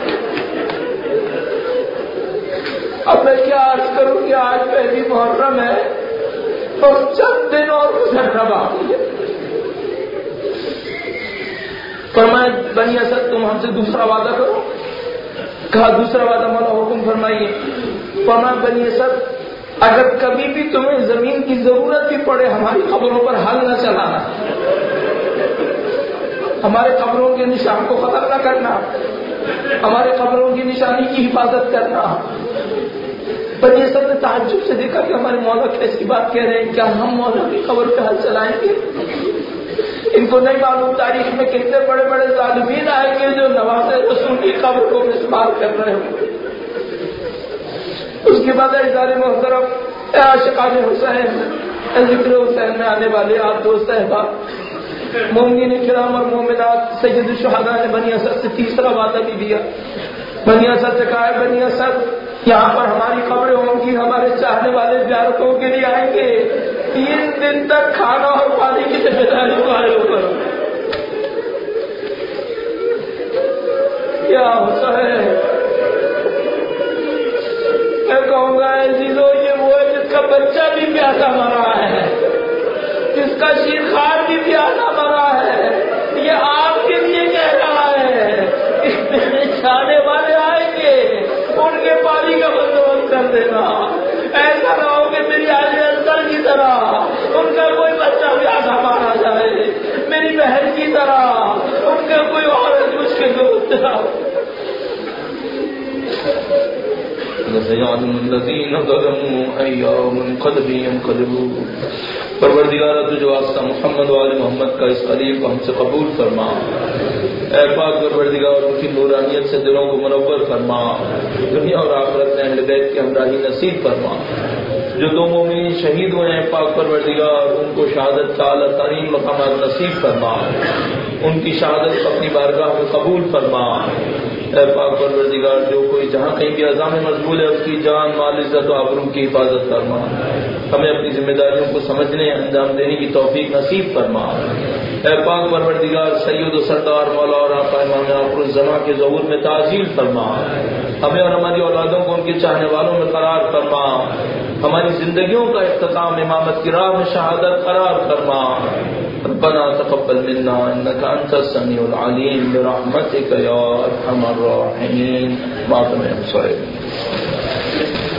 اب میں کیا عرض کروں کہ آج پہلی محرم ہے اور چند دن اور گزرنا باقی ہے. فرمایا بنی اسد تم ہم سے دوسرا وعدہ کرو. کہا دوسرا وعدہ مولا حکم فرمائیے. فرمایا بنی اسد اگر کبھی بھی تمہیں زمین کی ضرورت بھی پڑے ہماری قبروں پر ہل نہ چلانا، ہمارے قبروں کے نشان کو ختم نہ کرنا، ہمارے قبروں کی نشانی کی حفاظت کرنا. بنی اسد نے تعجب سے دیکھا کہ ہمارے مولا کیسی بات کہہ رہے ہیں، کیا ہم مولا کی قبر پہ ہل چلائیں گے؟ ان کو نہیں معلوم تاریخ میں کتنے بڑے بڑے ظالمین آئیں گے جو نواز رسول کی قبر کو مسمار کر رہے ہوں گے۔ اس کے بعد اعزاز محترم عاشقان حسین، ذکر حسین میں آنے والے آپ دوست احباب، مومنین کرام اور مومنات، سید الشہداء نے بنی اسد سے تیسرا وعدہ بھی دیا۔ بنی اسد سے کہا ہے بنی اسد یہاں پر ہماری قبریں ہوں گی، ہمارے چاہنے والے زیارتوں کے لیے آئیں گے، تین دن تک کھانا اور پانی کی ذمہ داری تمہارے اوپر۔ کیا ہوتا ہے میں کہوں گا عزیزو، یہ وہ ہے جس کا بچہ بھی پیاسا مرا ہے، جس کا شیرخوار بھی پیاسا مرا ہے، یہ آپ کے لیے کہہ رہا ہے چاہنے والے آئیں گے، ان کے پانی کا بندوبست کر دینا، ایسا نہ ہو کہ میری آج اندر کی طرح ان کا کوئی بچہ بھی آدھا مارا جائے، میری بہن کی طرح ان کا کوئی عورت مشکل دوست پروردگار تو جو واسطہ محمد و آل محمد کا اس قریب کو ہم سے قبول فرما، اے پاک پروردگار ان کی نورانیت سے دلوں کو منور فرما، دنیا اور آخرت میں اہل بیت کی ہمراہی نصیب فرما۔ جو دو مومنین شہید ہوئے ہیں پاک پروردگار ان کو شہادت کا اعلیٰ ترین مقامات نصیب فرما، ان کی شہادت اپنی بارگاہ میں قبول فرما۔ اے پاک پروردگار جو کوئی جہاں کہیں بھی عزام مضبول ہے اس کی جان مال عزت و آبرو کی حفاظت فرما، ہمیں اپنی ذمہ داریوں کو سمجھنے انجام دینے کی توفیق نصیب فرما۔ اے پاک پروردگار سید و سردار مولا اور آقا امام آخر الزماں کے ظہور میں تعجیل فرما، ہمیں اور ہماری اولادوں کو ان کے چاہنے والوں میں قرار فرما، ہماری زندگیوں کا اختتام امامت کی راہ میں شہادت قرار فرما۔ ربنا تقبل منا انك انت السميع العليم برحمتك يا ارحم الراحمين۔ ماتم صاحب